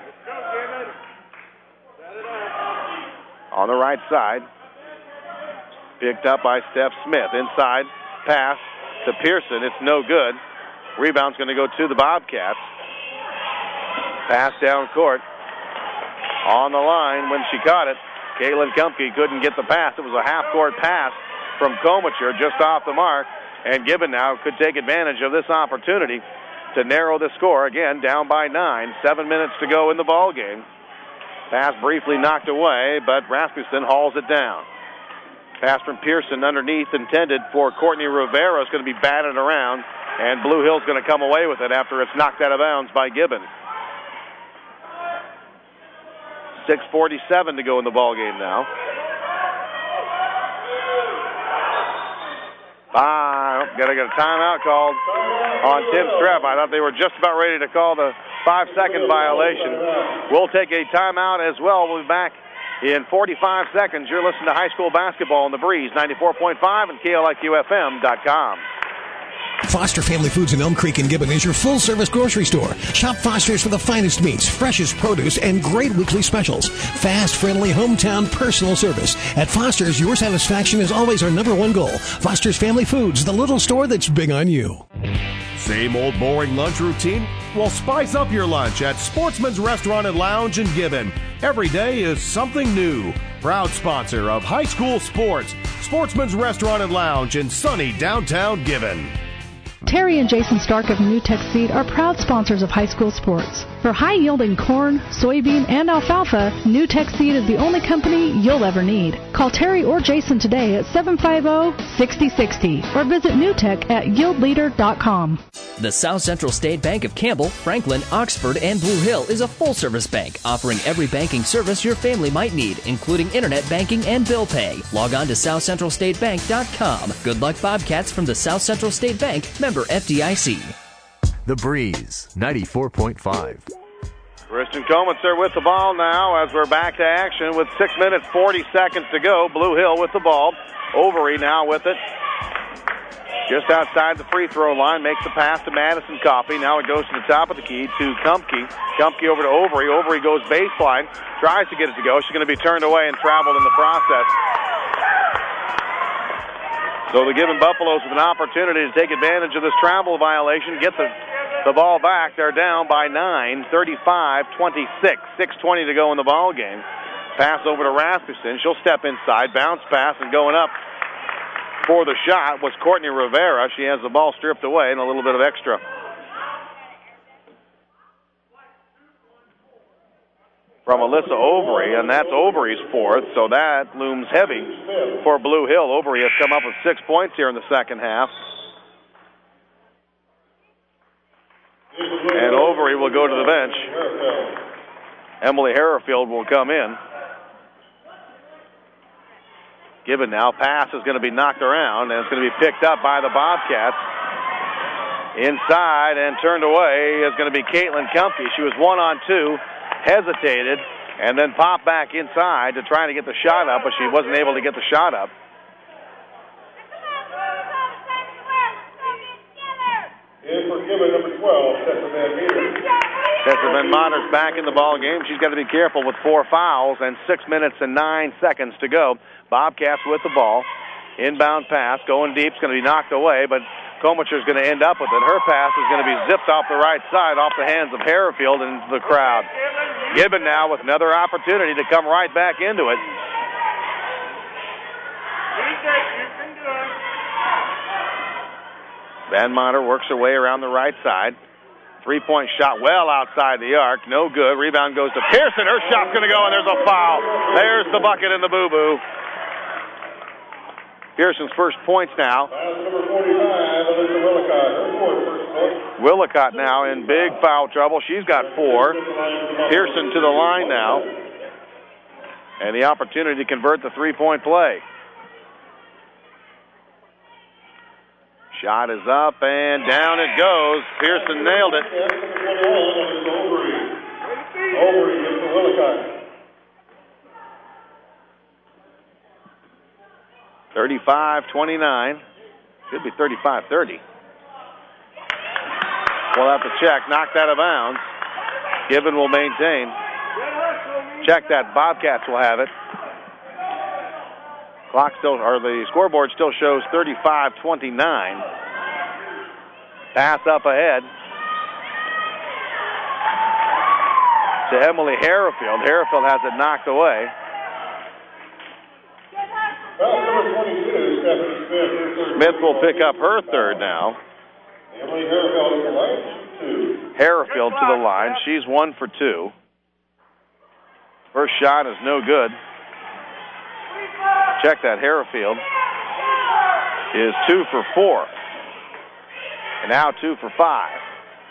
On the right side, picked up by Steph Smith. Inside, pass to Pearson. It's no good. Rebound's going to go to the Bobcats. Pass down court. On the line when she caught it, Caitlin Kumpke couldn't get the pass. It was a half-court pass from Komacher just off the mark, and Gibbon now could take advantage of this opportunity to narrow the score. Again, down by nine. Seven minutes to go in the ball game. Pass briefly knocked away, but Rasmussen hauls it down. Pass from Pearson underneath, intended for Courtney Rivera, is going to be batted around, and Blue Hill's going to come away with it after it's knocked out of bounds by Gibbon. six forty-seven to go in the ball game now. Ah, gotta get a timeout called on Tim Strepp. I thought they were just about ready to call the five-second violation. We'll take a timeout as well. We'll be back in forty-five seconds. You're listening to high school basketball on the Breeze, ninety-four point five and K L I Q F M dot com. Foster Family Foods in Elm Creek and Gibbon is your full-service grocery store. Shop Foster's for the finest meats, freshest produce, and great weekly specials. Fast, friendly, hometown personal service. At Foster's, your satisfaction is always our number one goal. Foster's Family Foods, the little store that's big on you. Same old boring lunch routine? Well, spice up your lunch at Sportsman's Restaurant and Lounge in Gibbon. Every day is something new. Proud sponsor of high school sports. Sportsman's Restaurant and Lounge in sunny downtown Gibbon. Terry and Jason Stark of New Tech Seed are proud sponsors of high school sports. For high-yielding corn, soybean, and alfalfa, New Tech Seed is the only company you'll ever need. Call Terry or Jason today at seven five zero, six zero six zero or visit newtech at yield leader dot com. The South Central State Bank of Campbell, Franklin, Oxford, and Blue Hill is a full-service bank offering every banking service your family might need, including internet banking and bill pay. Log on to south central state bank dot com. Good luck, Bobcats, from the South Central State Bank, member F D I C. The Breeze, ninety-four point five. Kristen Komitzer with the ball now as we're back to action with six minutes, forty seconds to go. Blue Hill with the ball. Overy now with it. Just outside the free throw line, makes the pass to Madison Coffey. Now it goes to the top of the key to Kumpke. Kumpke over to Overy. Overy goes baseline, tries to get it to go. She's going to be turned away and traveled in the process. So the Gibbon Buffaloes with an opportunity to take advantage of this travel violation, get the, the ball back. They're down by nine, thirty-five twenty-six. six twenty to go in the ball game. Pass over to Rasmussen. She'll step inside, bounce pass, and going up for the shot was Courtney Rivera. She has the ball stripped away and a little bit of extra. From Alyssa Overy, and that's Overy's fourth, so that looms heavy for Blue Hill. Overy has come up with six points here in the second half. And Overy will go to the bench. Emily Harrowfield will come in. Gibbon now. Pass is going to be knocked around, and it's going to be picked up by the Bobcats. Inside and turned away is going to be Caitlin Kumpke. She was one on two, hesitated, and then popped back inside to try to get the shot up, but she wasn't able to get the shot up. In for Gibbon, number twelve, Tessa Van Meter. Tessa Van Meter's back in the ball game. She's got to be careful with four fouls and six minutes and nine seconds to go. Bobcats with the ball. Inbound pass, going deep, is going to be knocked away, but Komacher's going to end up with it. Her pass is going to be zipped off the right side, off the hands of Harrowfield and into the crowd. Gibbon now with another opportunity to come right back into it. Van Meter works her way around the right side. Three-point shot well outside the arc. No good. Rebound goes to Pearson. Her shot's going to go, and there's a foul. There's the bucket and the boo-boo. Pearson's first points now. Number forty-nine, Alyssa Willicott. Her fourth first point. Willicott now in big foul trouble. She's got four. Pearson to the line now. And the opportunity to convert the three-point play. Shot is up and down it goes. Pearson nailed it. Over against the Willicott. thirty-five twenty-nine. Could be thirty-five thirty. We'll have to check. Knocked out of bounds. Gibbon will maintain. Check that. Bobcats will have it. Clock still, or the scoreboard still shows thirty-five twenty-nine. Pass up ahead to Emily Harrifield. Harrifield has it knocked away. Well, number twenty-two, Stephanie Smith. Smith will pick up her third now. Emily Harrifield to the line. Two. Harrifield to the line. She's one for two. First shot is no good. Check that. Harrifield is two for four. And now two for five.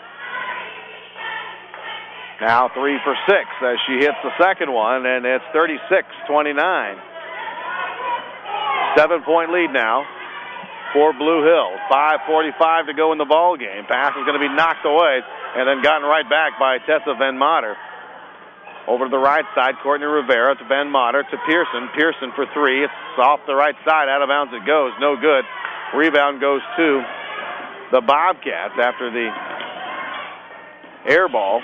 Now three for six as she hits the second one, and it's thirty-six twenty-nine. Seven-point lead now for Blue Hill. five forty-five to go in the ball game. Pass is going to be knocked away and then gotten right back by Tessa Van Mater. Over to the right side, Courtney Rivera to Van Mater to Pearson. Pearson for three. It's off the right side. Out of bounds it goes. No good. Rebound goes to the Bobcats after the air ball.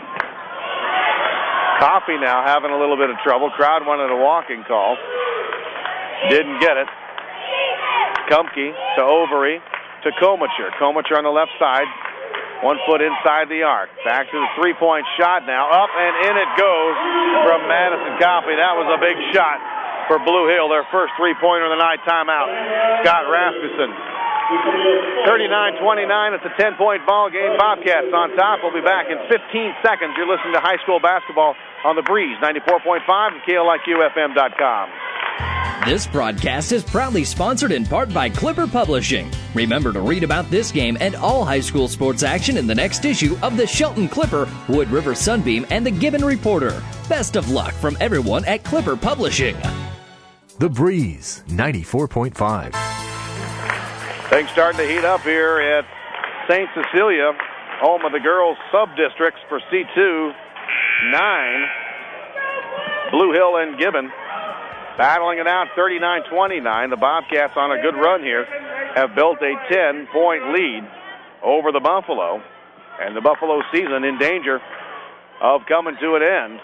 Coffey now having a little bit of trouble. Crowd wanted a walking call. Didn't get it. Kumke to Overy to Komacher. Komacher on the left side. One foot inside the arc. Back to the three-point shot now. Up and in it goes from Madison Coffey. That was a big shot for Blue Hill. Their first three-pointer of the night. Timeout. Scott Rasmussen. thirty-nine twenty-nine. It's a ten-point ball game. Bobcats on top. We'll be back in fifteen seconds. You're listening to high school basketball on the Breeze. ninety-four point five and K L I Q F M dot com. This broadcast is proudly sponsored in part by Clipper Publishing. Remember to read about this game and all high school sports action in the next issue of the Shelton Clipper, Wood River Sunbeam, and the Gibbon Reporter. Best of luck from everyone at Clipper Publishing. The Breeze, ninety-four point five. Things starting to heat up here at Saint Cecilia, home of the girls' sub-districts for C two. Nine, Blue Hill and Gibbon. Battling it out, thirty-nine twenty-nine. The Bobcats on a good run here have built a ten-point lead over the Buffalo. And the Buffalo season in danger of coming to an end.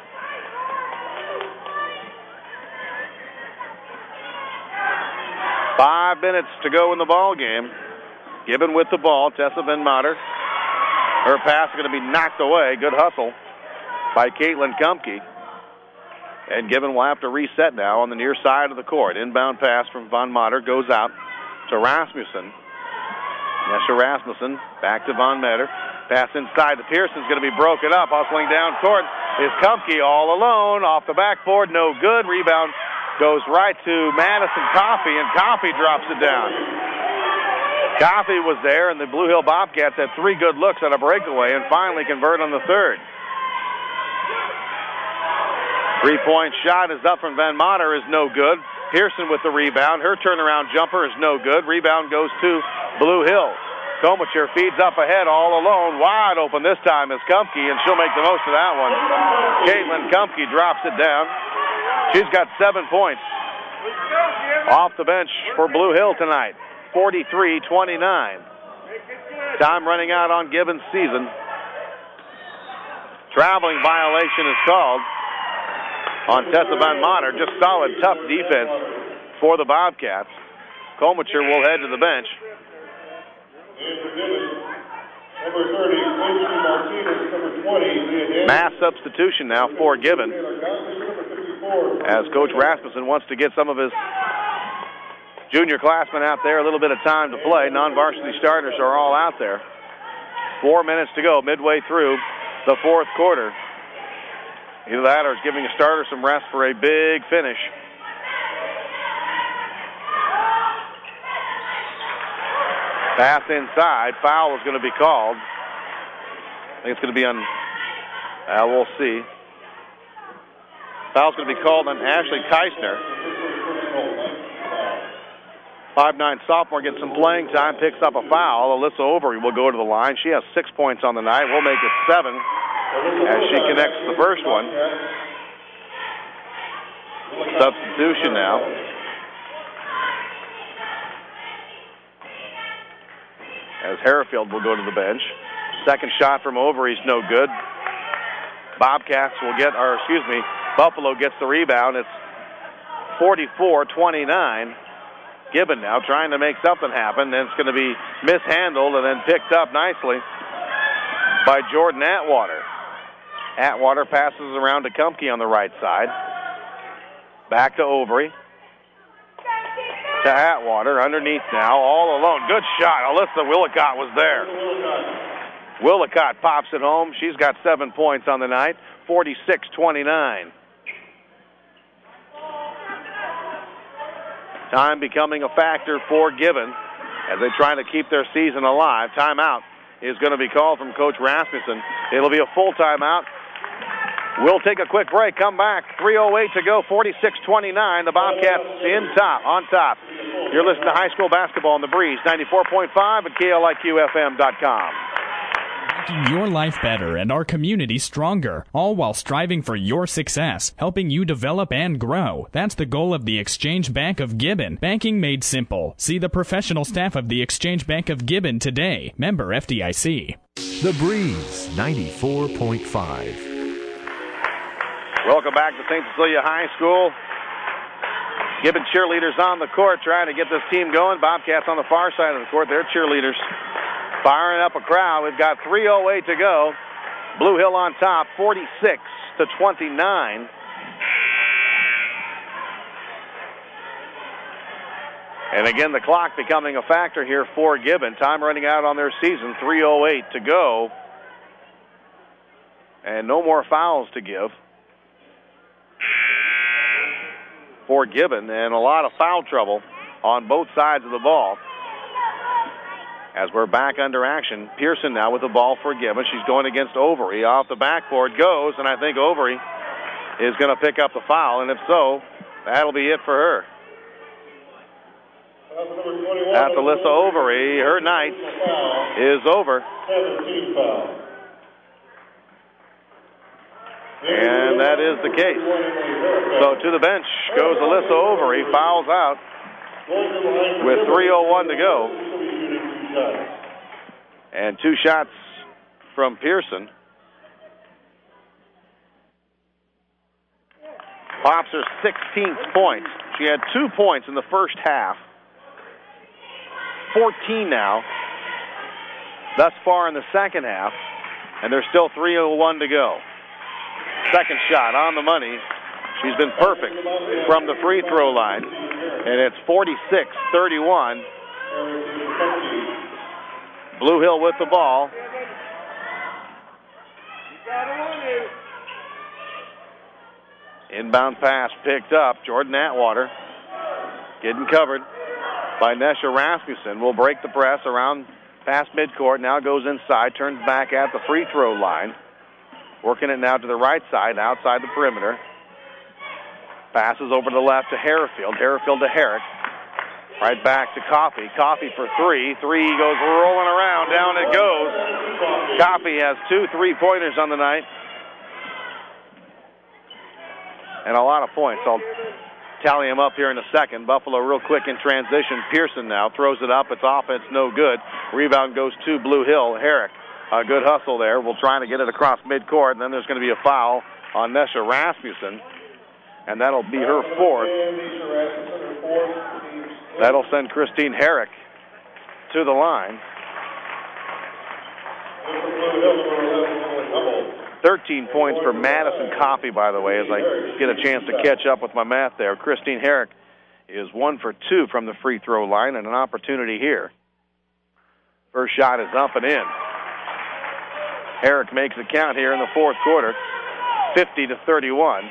Five minutes to go in the ball game. Gibbon with the ball. Tessa Van Mater. Her pass is going to be knocked away. Good hustle by Caitlin Kumke. And Gibbon will have to reset now on the near side of the court. Inbound pass from Van Mater goes out to Rasmussen. Nesha Rasmussen back to Van Mater. Pass inside to Pearson's going to be broken up. Hustling down court is Kumke all alone. Off the backboard, no good. Rebound goes right to Madison Coffey, and Coffey drops it down. Coffey was there, and the Blue Hill Bobcats had three good looks at a breakaway and finally convert on the third. Three-point shot is up from Van Mater, is no good. Pearson with the rebound. Her turnaround jumper is no good. Rebound goes to Blue Hill. Komacher feeds up ahead all alone. Wide open this time is Kumke, and she'll make the most of that one. Caitlin Kumke drops it down. She's got seven points off the bench for Blue Hill tonight. forty-three twenty-nine. Time running out on Gibbon's season. Traveling violation is called on Tessa Van Mater. Just solid, tough defense for the Bobcats. Komacher will head to the bench. Number thirty, Quincy Martinez. Number twenty, mass substitution now for Gibbon, as Coach Rasmussen wants to get some of his junior classmen out there a little bit of time to play. Non-varsity starters are all out there. Four minutes to go, midway through the fourth quarter. Either that or is giving a starter some rest for a big finish. Pass inside. Foul is going to be called. I think it's going to be on, uh, we'll see. Foul's going to be called on Ashley Keisner. five nine sophomore gets some playing time, picks up a foul. Alyssa Overy will go to the line. She has six points on the night. We'll make it seven. as she connects the first one. Substitution now. As Herrefield will go to the bench. Second shot from Overy's no good. Bobcats will get, or excuse me, Buffalo gets the rebound. It's forty-four twenty-nine. Gibbon now trying to make something happen. Then it's going to be mishandled and then picked up nicely by Jordan Atwater. Atwater passes around to Kumpke on the right side. Back to Overy. To Atwater, underneath now, all alone. Good shot. Alyssa Willicott was there. Willicott pops it home. She's got seven points on the night, forty-six twenty-nine. Time becoming a factor for Gibbon as they try to keep their season alive. Timeout is going to be called from Coach Rasmussen. It'll be a full timeout. We'll take a quick break, come back. three oh eight to go, forty-six twenty-nine. The Bobcats in top, on top. You're listening to high school basketball on the Breeze, ninety-four point five at K L I Q F M dot com. Making your life better and our community stronger, all while striving for your success, helping you develop and grow. That's the goal of the Exchange Bank of Gibbon. Banking made simple. See the professional staff of the Exchange Bank of Gibbon today. Member F D I C. The Breeze, ninety-four point five. Welcome back to Saint Cecilia High School. Gibbon cheerleaders on the court trying to get this team going. Bobcats on the far side of the court. They're cheerleaders firing up a crowd. We've got three oh eight to go. Blue Hill on top, forty-six to twenty-nine. And again, the clock becoming a factor here for Gibbon. Time running out on their season, three oh eight to go. And no more fouls to give for Gibbon, and a lot of foul trouble on both sides of the ball. As we're back under action, Pearson now with the ball for Gibbon. She's going against Overy. Off the backboard goes, and I think Overy is going to pick up the foul, and if so, that'll be it for her. That's Alyssa Overy. Her night is over. And that is the case. So to the bench goes Alyssa Overy, fouls out with three oh one to go. And two shots from Pearson. Pops her sixteenth point. She had two points in the first half. fourteen now, thus far in the second half. And there's still three oh one to go. Second shot on the money. She's been perfect from the free throw line. And it's forty-six thirty-one. Blue Hill with the ball. Inbound pass picked up. Jordan Atwater getting covered by Nesha Rasmussen. Will break the press around past midcourt. Now goes inside. Turns back at the free throw line. Working it now to the right side, outside the perimeter. Passes over to the left to Herrefield. Herrefield to Herrick. Right back to Coffey. Coffey for three. Three goes rolling around. Down it goes. Coffey has two three-pointers on the night. And a lot of points. I'll tally them up here in a second. Buffalo real quick in transition. Pearson now throws it up. It's offense no good. Rebound goes to Blue Hill. Herrick. A good hustle there. We'll try to get it across midcourt, and then there's going to be a foul on Nesha Rasmussen, and that'll be her fourth. That'll send Christine Herrick to the line. thirteen points for Madison Coffey, by the way, as I get a chance to catch up with my math there. Christine Herrick is one for two from the free throw line, and an opportunity here. First shot is up and in. Herrick makes a count here in the fourth quarter, fifty to thirty-one.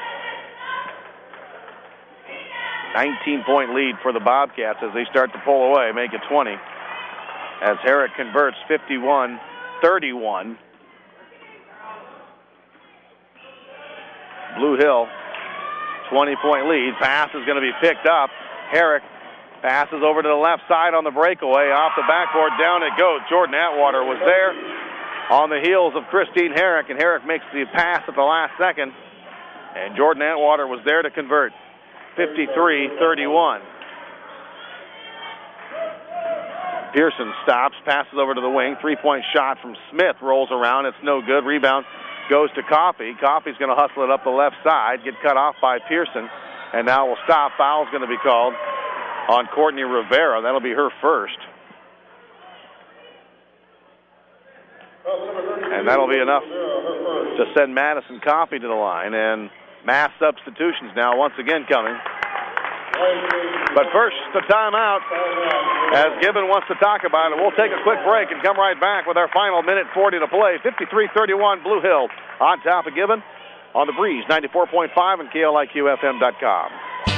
nineteen-point lead for the Bobcats as they start to pull away, make it twenty. As Herrick converts, fifty-one thirty-one. Blue Hill, twenty-point lead. Pass is going to be picked up. Herrick passes over to the left side on the breakaway. Off the backboard, down it goes. Jordan Atwater was there. on the heels of Christine Herrick, and Herrick makes the pass at the last second, and Jordan Antwater was there to convert. fifty-three thirty-one. Pearson stops, passes over to the wing. Three-point shot from Smith rolls around. It's no good. Rebound goes to Coffey. Coffey's going to hustle it up the left side, get cut off by Pearson, and now will stop. Foul's going to be called on Courtney Rivera. That'll be her first. And that'll be enough to send Madison Coffey to the line. And mass substitutions now once again coming. But first, the timeout, as Gibbon wants to talk about it. We'll take a quick break and come right back with our final minute forty to play. fifty-three thirty-one, Blue Hill on top of Gibbon on the Breeze, ninety-four point five and K L I Q F M dot com.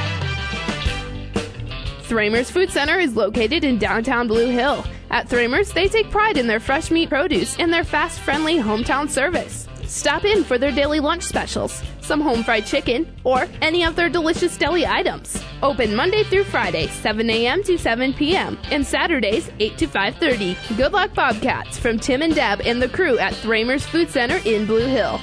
Thramer's Food Center is located in downtown Blue Hill. At Thramer's, they take pride in their fresh meat produce and their fast, friendly hometown service. Stop in for their daily lunch specials, some home fried chicken, or any of their delicious deli items. Open Monday through Friday, seven a.m. to seven p.m., and Saturdays, eight to five thirty. Good luck, Bobcats, from Tim and Deb and the crew at Thramer's Food Center in Blue Hill.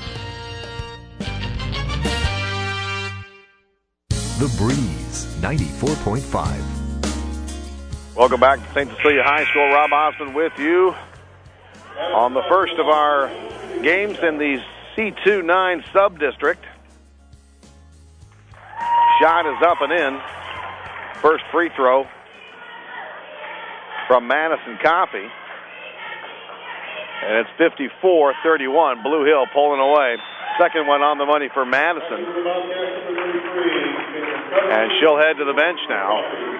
The Breeze, ninety-four point five. Welcome back to Saint Cecilia High School. Rob Osmond with you on the first of our games in the C two nine sub-district. Shot is up and in. First free throw from Madison Coffey. And it's fifty-four thirty-one. Blue Hill pulling away. Second one on the money for Madison. And she'll head to the bench now.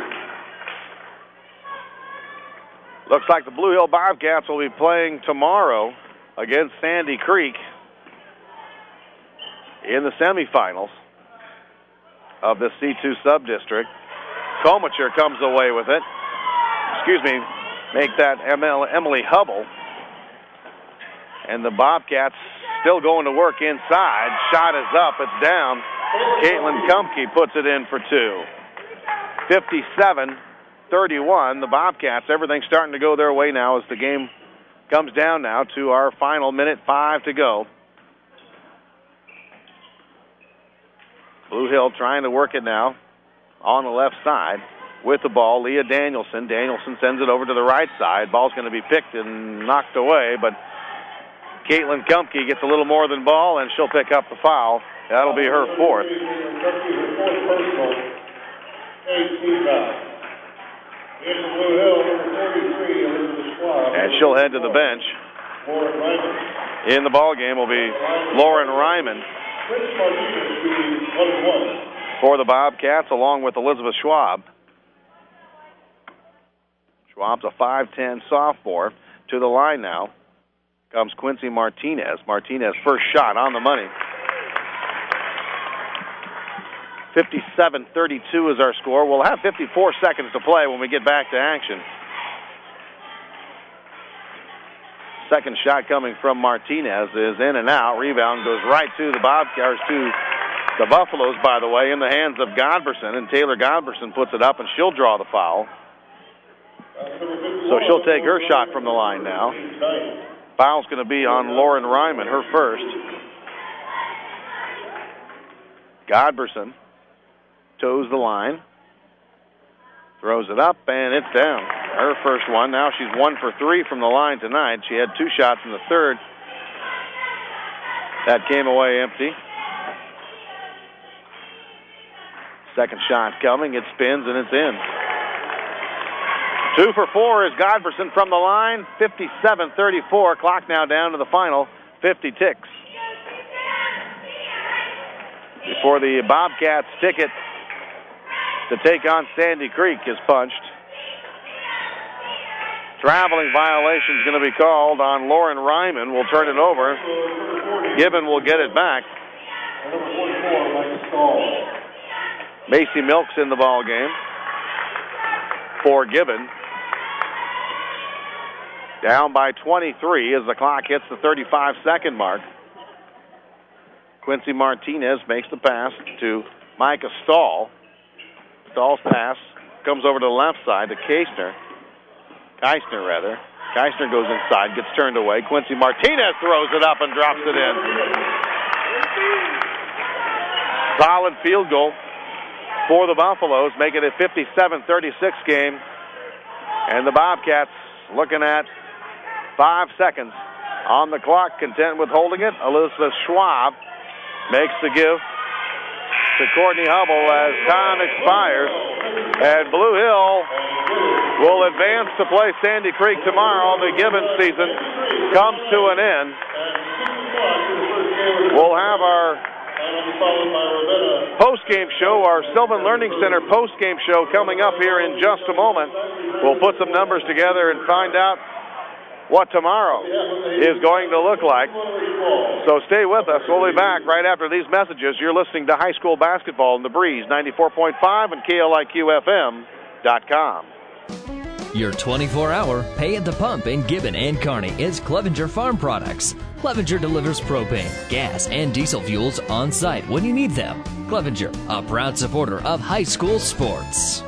Looks like the Blue Hill Bobcats will be playing tomorrow against Sandy Creek in the semifinals of the C two sub-district. Comacher comes away with it. Excuse me, make that Emily Hubble. And the Bobcats still going to work inside. Shot is up, it's down. Caitlin Kumpke puts it in for two. fifty-seven thirty-one, the Bobcats, everything's starting to go their way now as the game comes down now to our final minute, five to go. Blue Hill trying to work it now on the left side with the ball. Leah Danielson. Danielson sends it over to the right side. Ball's going to be picked and knocked away, but Caitlin Kumpke gets a little more than ball, and she'll pick up the foul. That'll be her fourth. And she'll head to the bench. In the ball game will be Lauren Ryman for the Bobcats, along with Elizabeth Schwab. Schwab's a five ten sophomore. To the line now comes Quincy Martinez. Martinez first shot on the money. fifty-seven thirty-two is our score. We'll have fifty-four seconds to play when we get back to action. Second shot coming from Martinez is in and out. Rebound goes right to the Bobcats, to the Buffaloes, by the way, in the hands of Godberson, and Taylor Godberson puts it up, and she'll draw the foul. So she'll take her shot from the line now. Foul's going to be on Lauren Ryman, her first. Godberson toes the line, throws it up, and it's down. Her first one. Now she's one for three from the line tonight. She had two shots in the third. That came away empty. Second shot coming. It spins, and it's in. Two for four is Godberson from the line. fifty-seven thirty-four. Clock now down to the final fifty ticks. Before the Bobcats ticket to take on Sandy Creek is punched. Traveling violation is going to be called on Lauren Ryman. We'll turn it over. Gibbon will get it back. Macy Milks in the ball game for Gibbon. Down by twenty-three as the clock hits the thirty-five second mark. Quincy Martinez makes the pass to Micah Stahl. Stahl's pass comes over to the left side to Keisner. Keisner, rather. Geisner goes inside, gets turned away. Quincy Martinez throws it up and drops it in. Solid field goal for the Buffaloes, make it a fifty-seven thirty-six game. And the Bobcats looking at five seconds on the clock, content with holding it. Elizabeth Schwab makes the give to Courtney Hubble as time expires. And Blue Hill will advance to play Sandy Creek tomorrow. The Gibbon season comes to an end. We'll have our post-game show, our Sylvan Learning Center post-game show coming up here in just a moment. We'll put some numbers together and find out what tomorrow is going to look like. So stay with us. We'll be back right after these messages. You're listening to high school basketball in the Breeze, ninety-four point five and K L I Q F M dot com. Your twenty-four hour pay at the pump in Gibbon and Kearney is Clevenger Farm Products. Clevenger delivers propane, gas, and diesel fuels on site when you need them. Clevenger, a proud supporter of high school sports.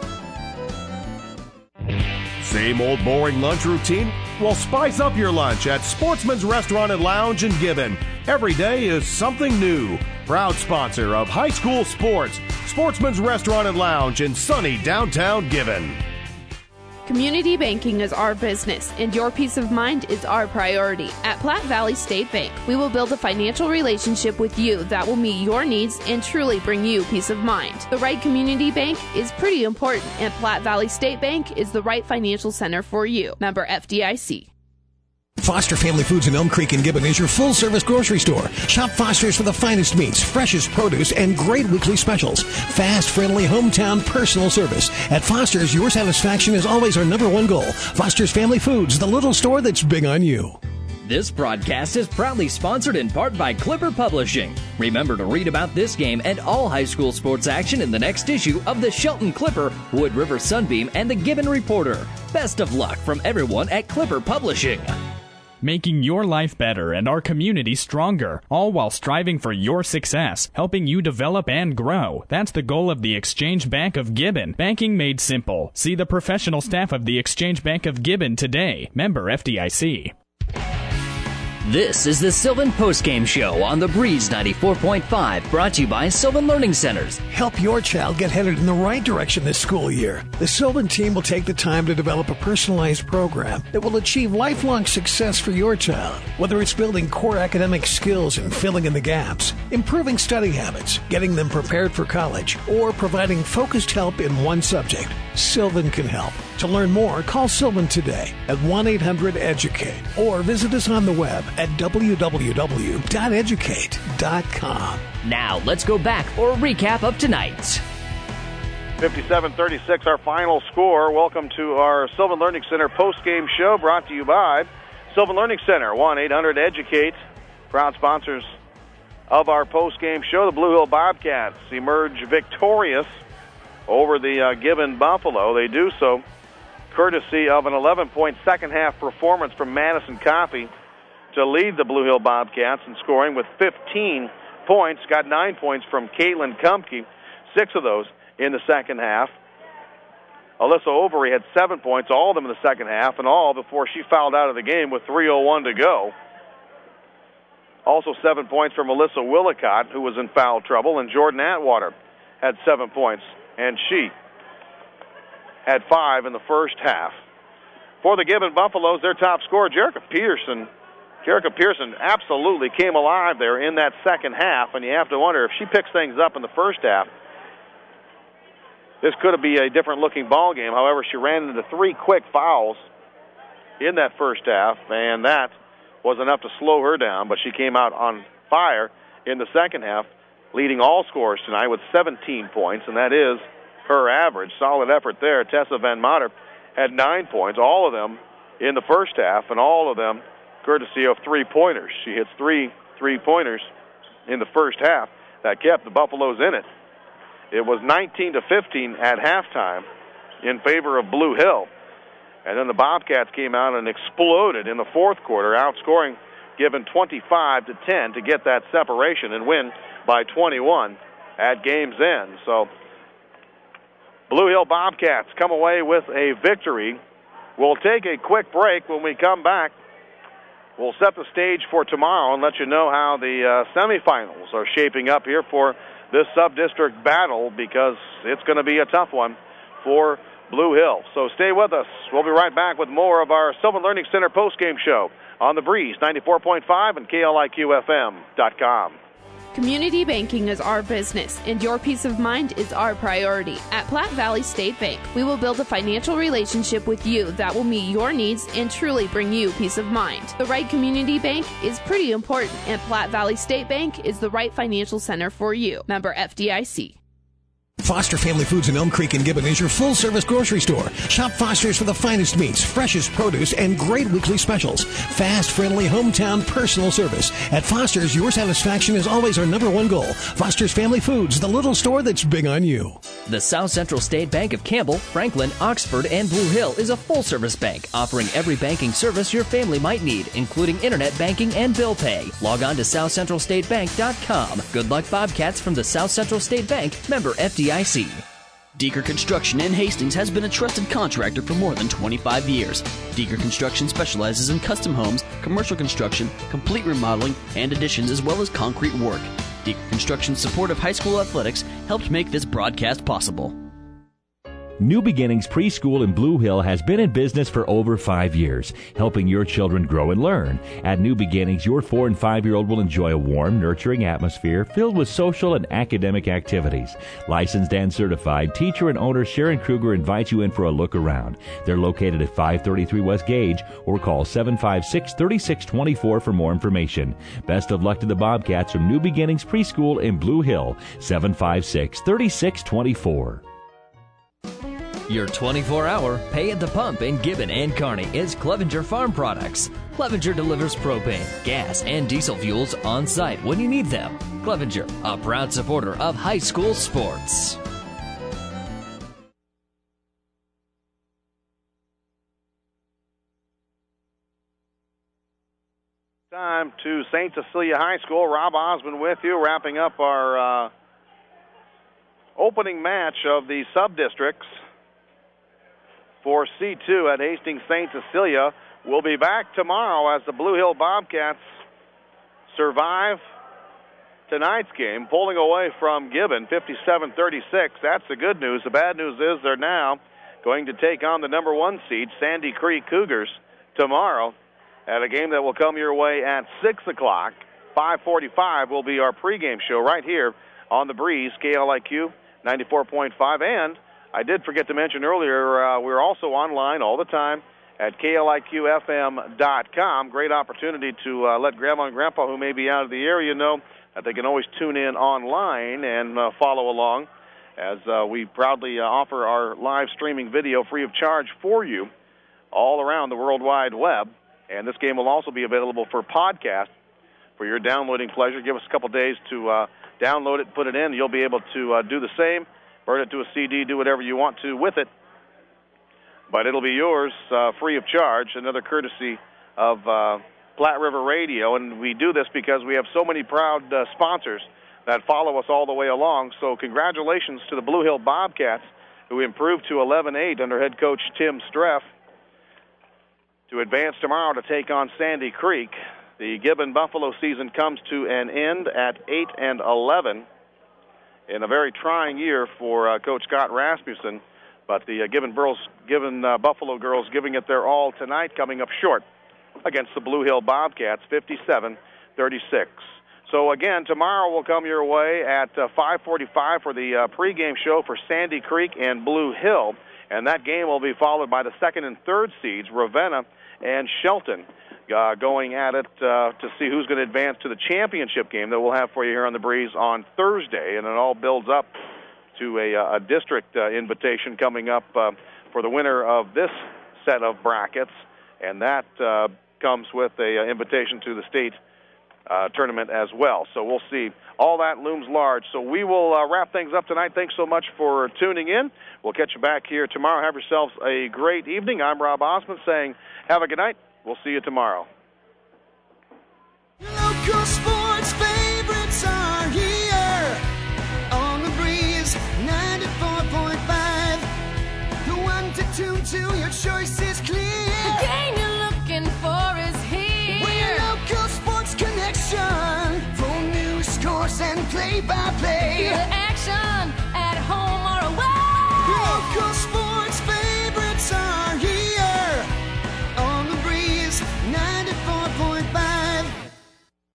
Same old boring lunch routine? Well, spice up your lunch at Sportsman's Restaurant and Lounge in Gibbon. Every day is something new. Proud sponsor of high school sports. Sportsman's Restaurant and Lounge in sunny downtown Gibbon. Community banking is our business, and your peace of mind is our priority. At Platte Valley State Bank, we will build a financial relationship with you that will meet your needs and truly bring you peace of mind. The right community bank is pretty important, and Platte Valley State Bank is the right financial center for you. Member F D I C. Foster Family Foods in Elm Creek and Gibbon is your full-service grocery store. Shop Foster's for the finest meats, freshest produce, and great weekly specials. Fast, friendly, hometown personal service. At Foster's, your satisfaction is always our number one goal. Foster's Family Foods, the little store that's big on you. This broadcast is proudly sponsored in part by Clipper Publishing. Remember to read about this game and all high school sports action in the next issue of the Shelton Clipper, Wood River Sunbeam, and the Gibbon Reporter. Best of luck from everyone at Clipper Publishing. Making your life better and our community stronger, all while striving for your success, helping you develop and grow. That's the goal of the Exchange Bank of Gibbon. Banking made simple. See the professional staff of the Exchange Bank of Gibbon today. Member F D I C. This is the Sylvan Postgame Show on the Breeze ninety-four point five, brought to you by Sylvan Learning Centers. Help your child get headed in the right direction this school year. The Sylvan team will take the time to develop a personalized program that will achieve lifelong success for your child. Whether it's building core academic skills and filling in the gaps, improving study habits, getting them prepared for college, or providing focused help in one subject, Sylvan can help. To learn more, call Sylvan today at one eight hundred educate or visit us on the web at w w w dot educate dot com. Now, let's go back for a recap of tonight. fifty-seven thirty-six, our final score. Welcome to our Sylvan Learning Center post-game show brought to you by Sylvan Learning Center, one eight hundred educate. Proud sponsors of our post-game show. The Blue Hill Bobcats emerge victorious over the uh, Gibbon Buffalo. They do so courtesy of an eleven-point second-half performance from Madison Coffey to lead the Blue Hill Bobcats in scoring with fifteen points. Got nine points from Caitlin Kumpke, six of those in the second half. Alyssa Overy had seven points, all of them in the second half, and all before she fouled out of the game with three oh one to go. Also seven points from Alyssa Willicott, who was in foul trouble, and Jordan Atwater had seven points, and she had five in the first half. For the Gibbon Buffaloes, their top scorer, Jerica Pearson. Jerica Pearson absolutely came alive there in that second half, and you have to wonder if she picks things up in the first half, this could be a different-looking ball game. However, she ran into three quick fouls in that first half, and that was enough to slow her down, but she came out on fire in the second half, leading all scorers tonight with seventeen points, and that is her average. Solid effort there. Tessa Van Mater had nine points, all of them in the first half, and all of them courtesy of three-pointers. She hits three three-pointers in the first half. That kept the Buffaloes in it. It was nineteen to fifteen at halftime in favor of Blue Hill. And then the Bobcats came out and exploded in the fourth quarter, outscoring Gibbon twenty-five to ten to get that separation and win by twenty-one at game's end. So Blue Hill Bobcats come away with a victory We'll take a quick break. When we come back, we'll set the stage for tomorrow and let you know how the uh, semifinals are shaping up here for this sub-district battle, because it's going to be a tough one for Blue Hill. So stay with us. We'll be right back with more of our Sylvan Learning Center postgame show on the Breeze ninety-four point five and K L I Q F M dot com. Community banking is our business, and your peace of mind is our priority. At Platte Valley State Bank, we will build a financial relationship with you that will meet your needs and truly bring you peace of mind. The right community bank is pretty important, and Platte Valley State Bank is the right financial center for you. Member F D I C. Foster Family Foods in Elm Creek and Gibbon is your full-service grocery store. Shop Foster's for the finest meats, freshest produce, and great weekly specials. Fast, friendly, hometown personal service. At Foster's, your satisfaction is always our number one goal. Foster's Family Foods, the little store that's big on you. The South Central State Bank of Campbell, Franklin, Oxford, and Blue Hill is a full-service bank offering every banking service your family might need, including internet banking and bill pay. Log on to south central state bank dot com. Good luck, Bobcats, from the South Central State Bank, member F D I C. Deeker Construction in Hastings has been a trusted contractor for more than twenty-five years. Deeker Construction specializes in custom homes, commercial construction, complete remodeling, and additions, as well as concrete work. Deeker Construction's support of high school athletics helped make this broadcast possible. New Beginnings Preschool in Blue Hill has been in business for over five years, helping your children grow and learn. At New Beginnings, your four and five-year-old will enjoy a warm, nurturing atmosphere filled with social and academic activities. Licensed and certified, teacher and owner Sharon Kruger invites you in for a look around. They're located at five thirty-three West Gage, or call seven five six, three six two four for more information. Best of luck to the Bobcats from New Beginnings Preschool in Blue Hill, seven five six, three six two four. Your twenty-four hour pay at the pump in Gibbon and Kearney is Clevenger Farm Products. Clevenger delivers propane, gas, and diesel fuels on site when you need them. Clevenger, a proud supporter of high school sports. Time to Saint Cecilia High School. Rob Osmond with you, wrapping up our uh, opening match of the sub-districts for C two at Hastings Saint Cecilia. We'll be back tomorrow as the Blue Hill Bobcats survive tonight's game, pulling away from Gibbon fifty-seven thirty-six. That's the good news. The bad news is they're now going to take on the number one seed, Sandy Creek Cougars, tomorrow at a game that will come your way at six o'clock. five forty-five will be our pregame show right here on the Breeze, K L I Q ninety-four point five. And I did forget to mention earlier, uh, we're also online all the time at K L I Q F M dot com. Great opportunity to uh, let Grandma and Grandpa, who may be out of the area, know that they can always tune in online and uh, follow along as uh, we proudly uh, offer our live streaming video free of charge for you all around the World Wide Web. And this game will also be available for podcast for your downloading pleasure. Give us a couple days to uh, download it, put it in. You'll be able to uh, do the same. Burn it to a C D, do whatever you want to with it. But it'll be yours uh, free of charge, another courtesy of uh, Platte River Radio. And we do this because we have so many proud uh, sponsors that follow us all the way along. So congratulations to the Blue Hill Bobcats, who improved to eleven eight under head coach Tim Streff to advance tomorrow to take on Sandy Creek. The Gibbon Buffalo season comes to an end at eight and eleven. In a very trying year for uh, Coach Scott Rasmussen, but the uh, Gibbon, Burls, Gibbon uh, Buffalo girls giving it their all tonight, coming up short against the Blue Hill Bobcats, fifty-seven thirty-six. So again, tomorrow will come your way at uh, five forty-five for the uh, pregame show for Sandy Creek and Blue Hill, and that game will be followed by the second and third seeds, Ravenna and Shelton, Uh, going at it uh, to see who's going to advance to the championship game that we'll have for you here on the Breeze on Thursday. And it all builds up to a, a district uh, invitation coming up uh, for the winner of this set of brackets. And that uh, comes with an uh, invitation to the state uh, tournament as well. So we'll see. All that looms large. So we will uh, wrap things up tonight. Thanks so much for tuning in. We'll catch you back here tomorrow. Have yourselves a great evening. I'm Rob Osmond saying have a good night. We'll see you tomorrow. Local sports favorites are here on the Breeze ninety-four point five. The one to tune to, your choice is clear. play by play. Feel the action.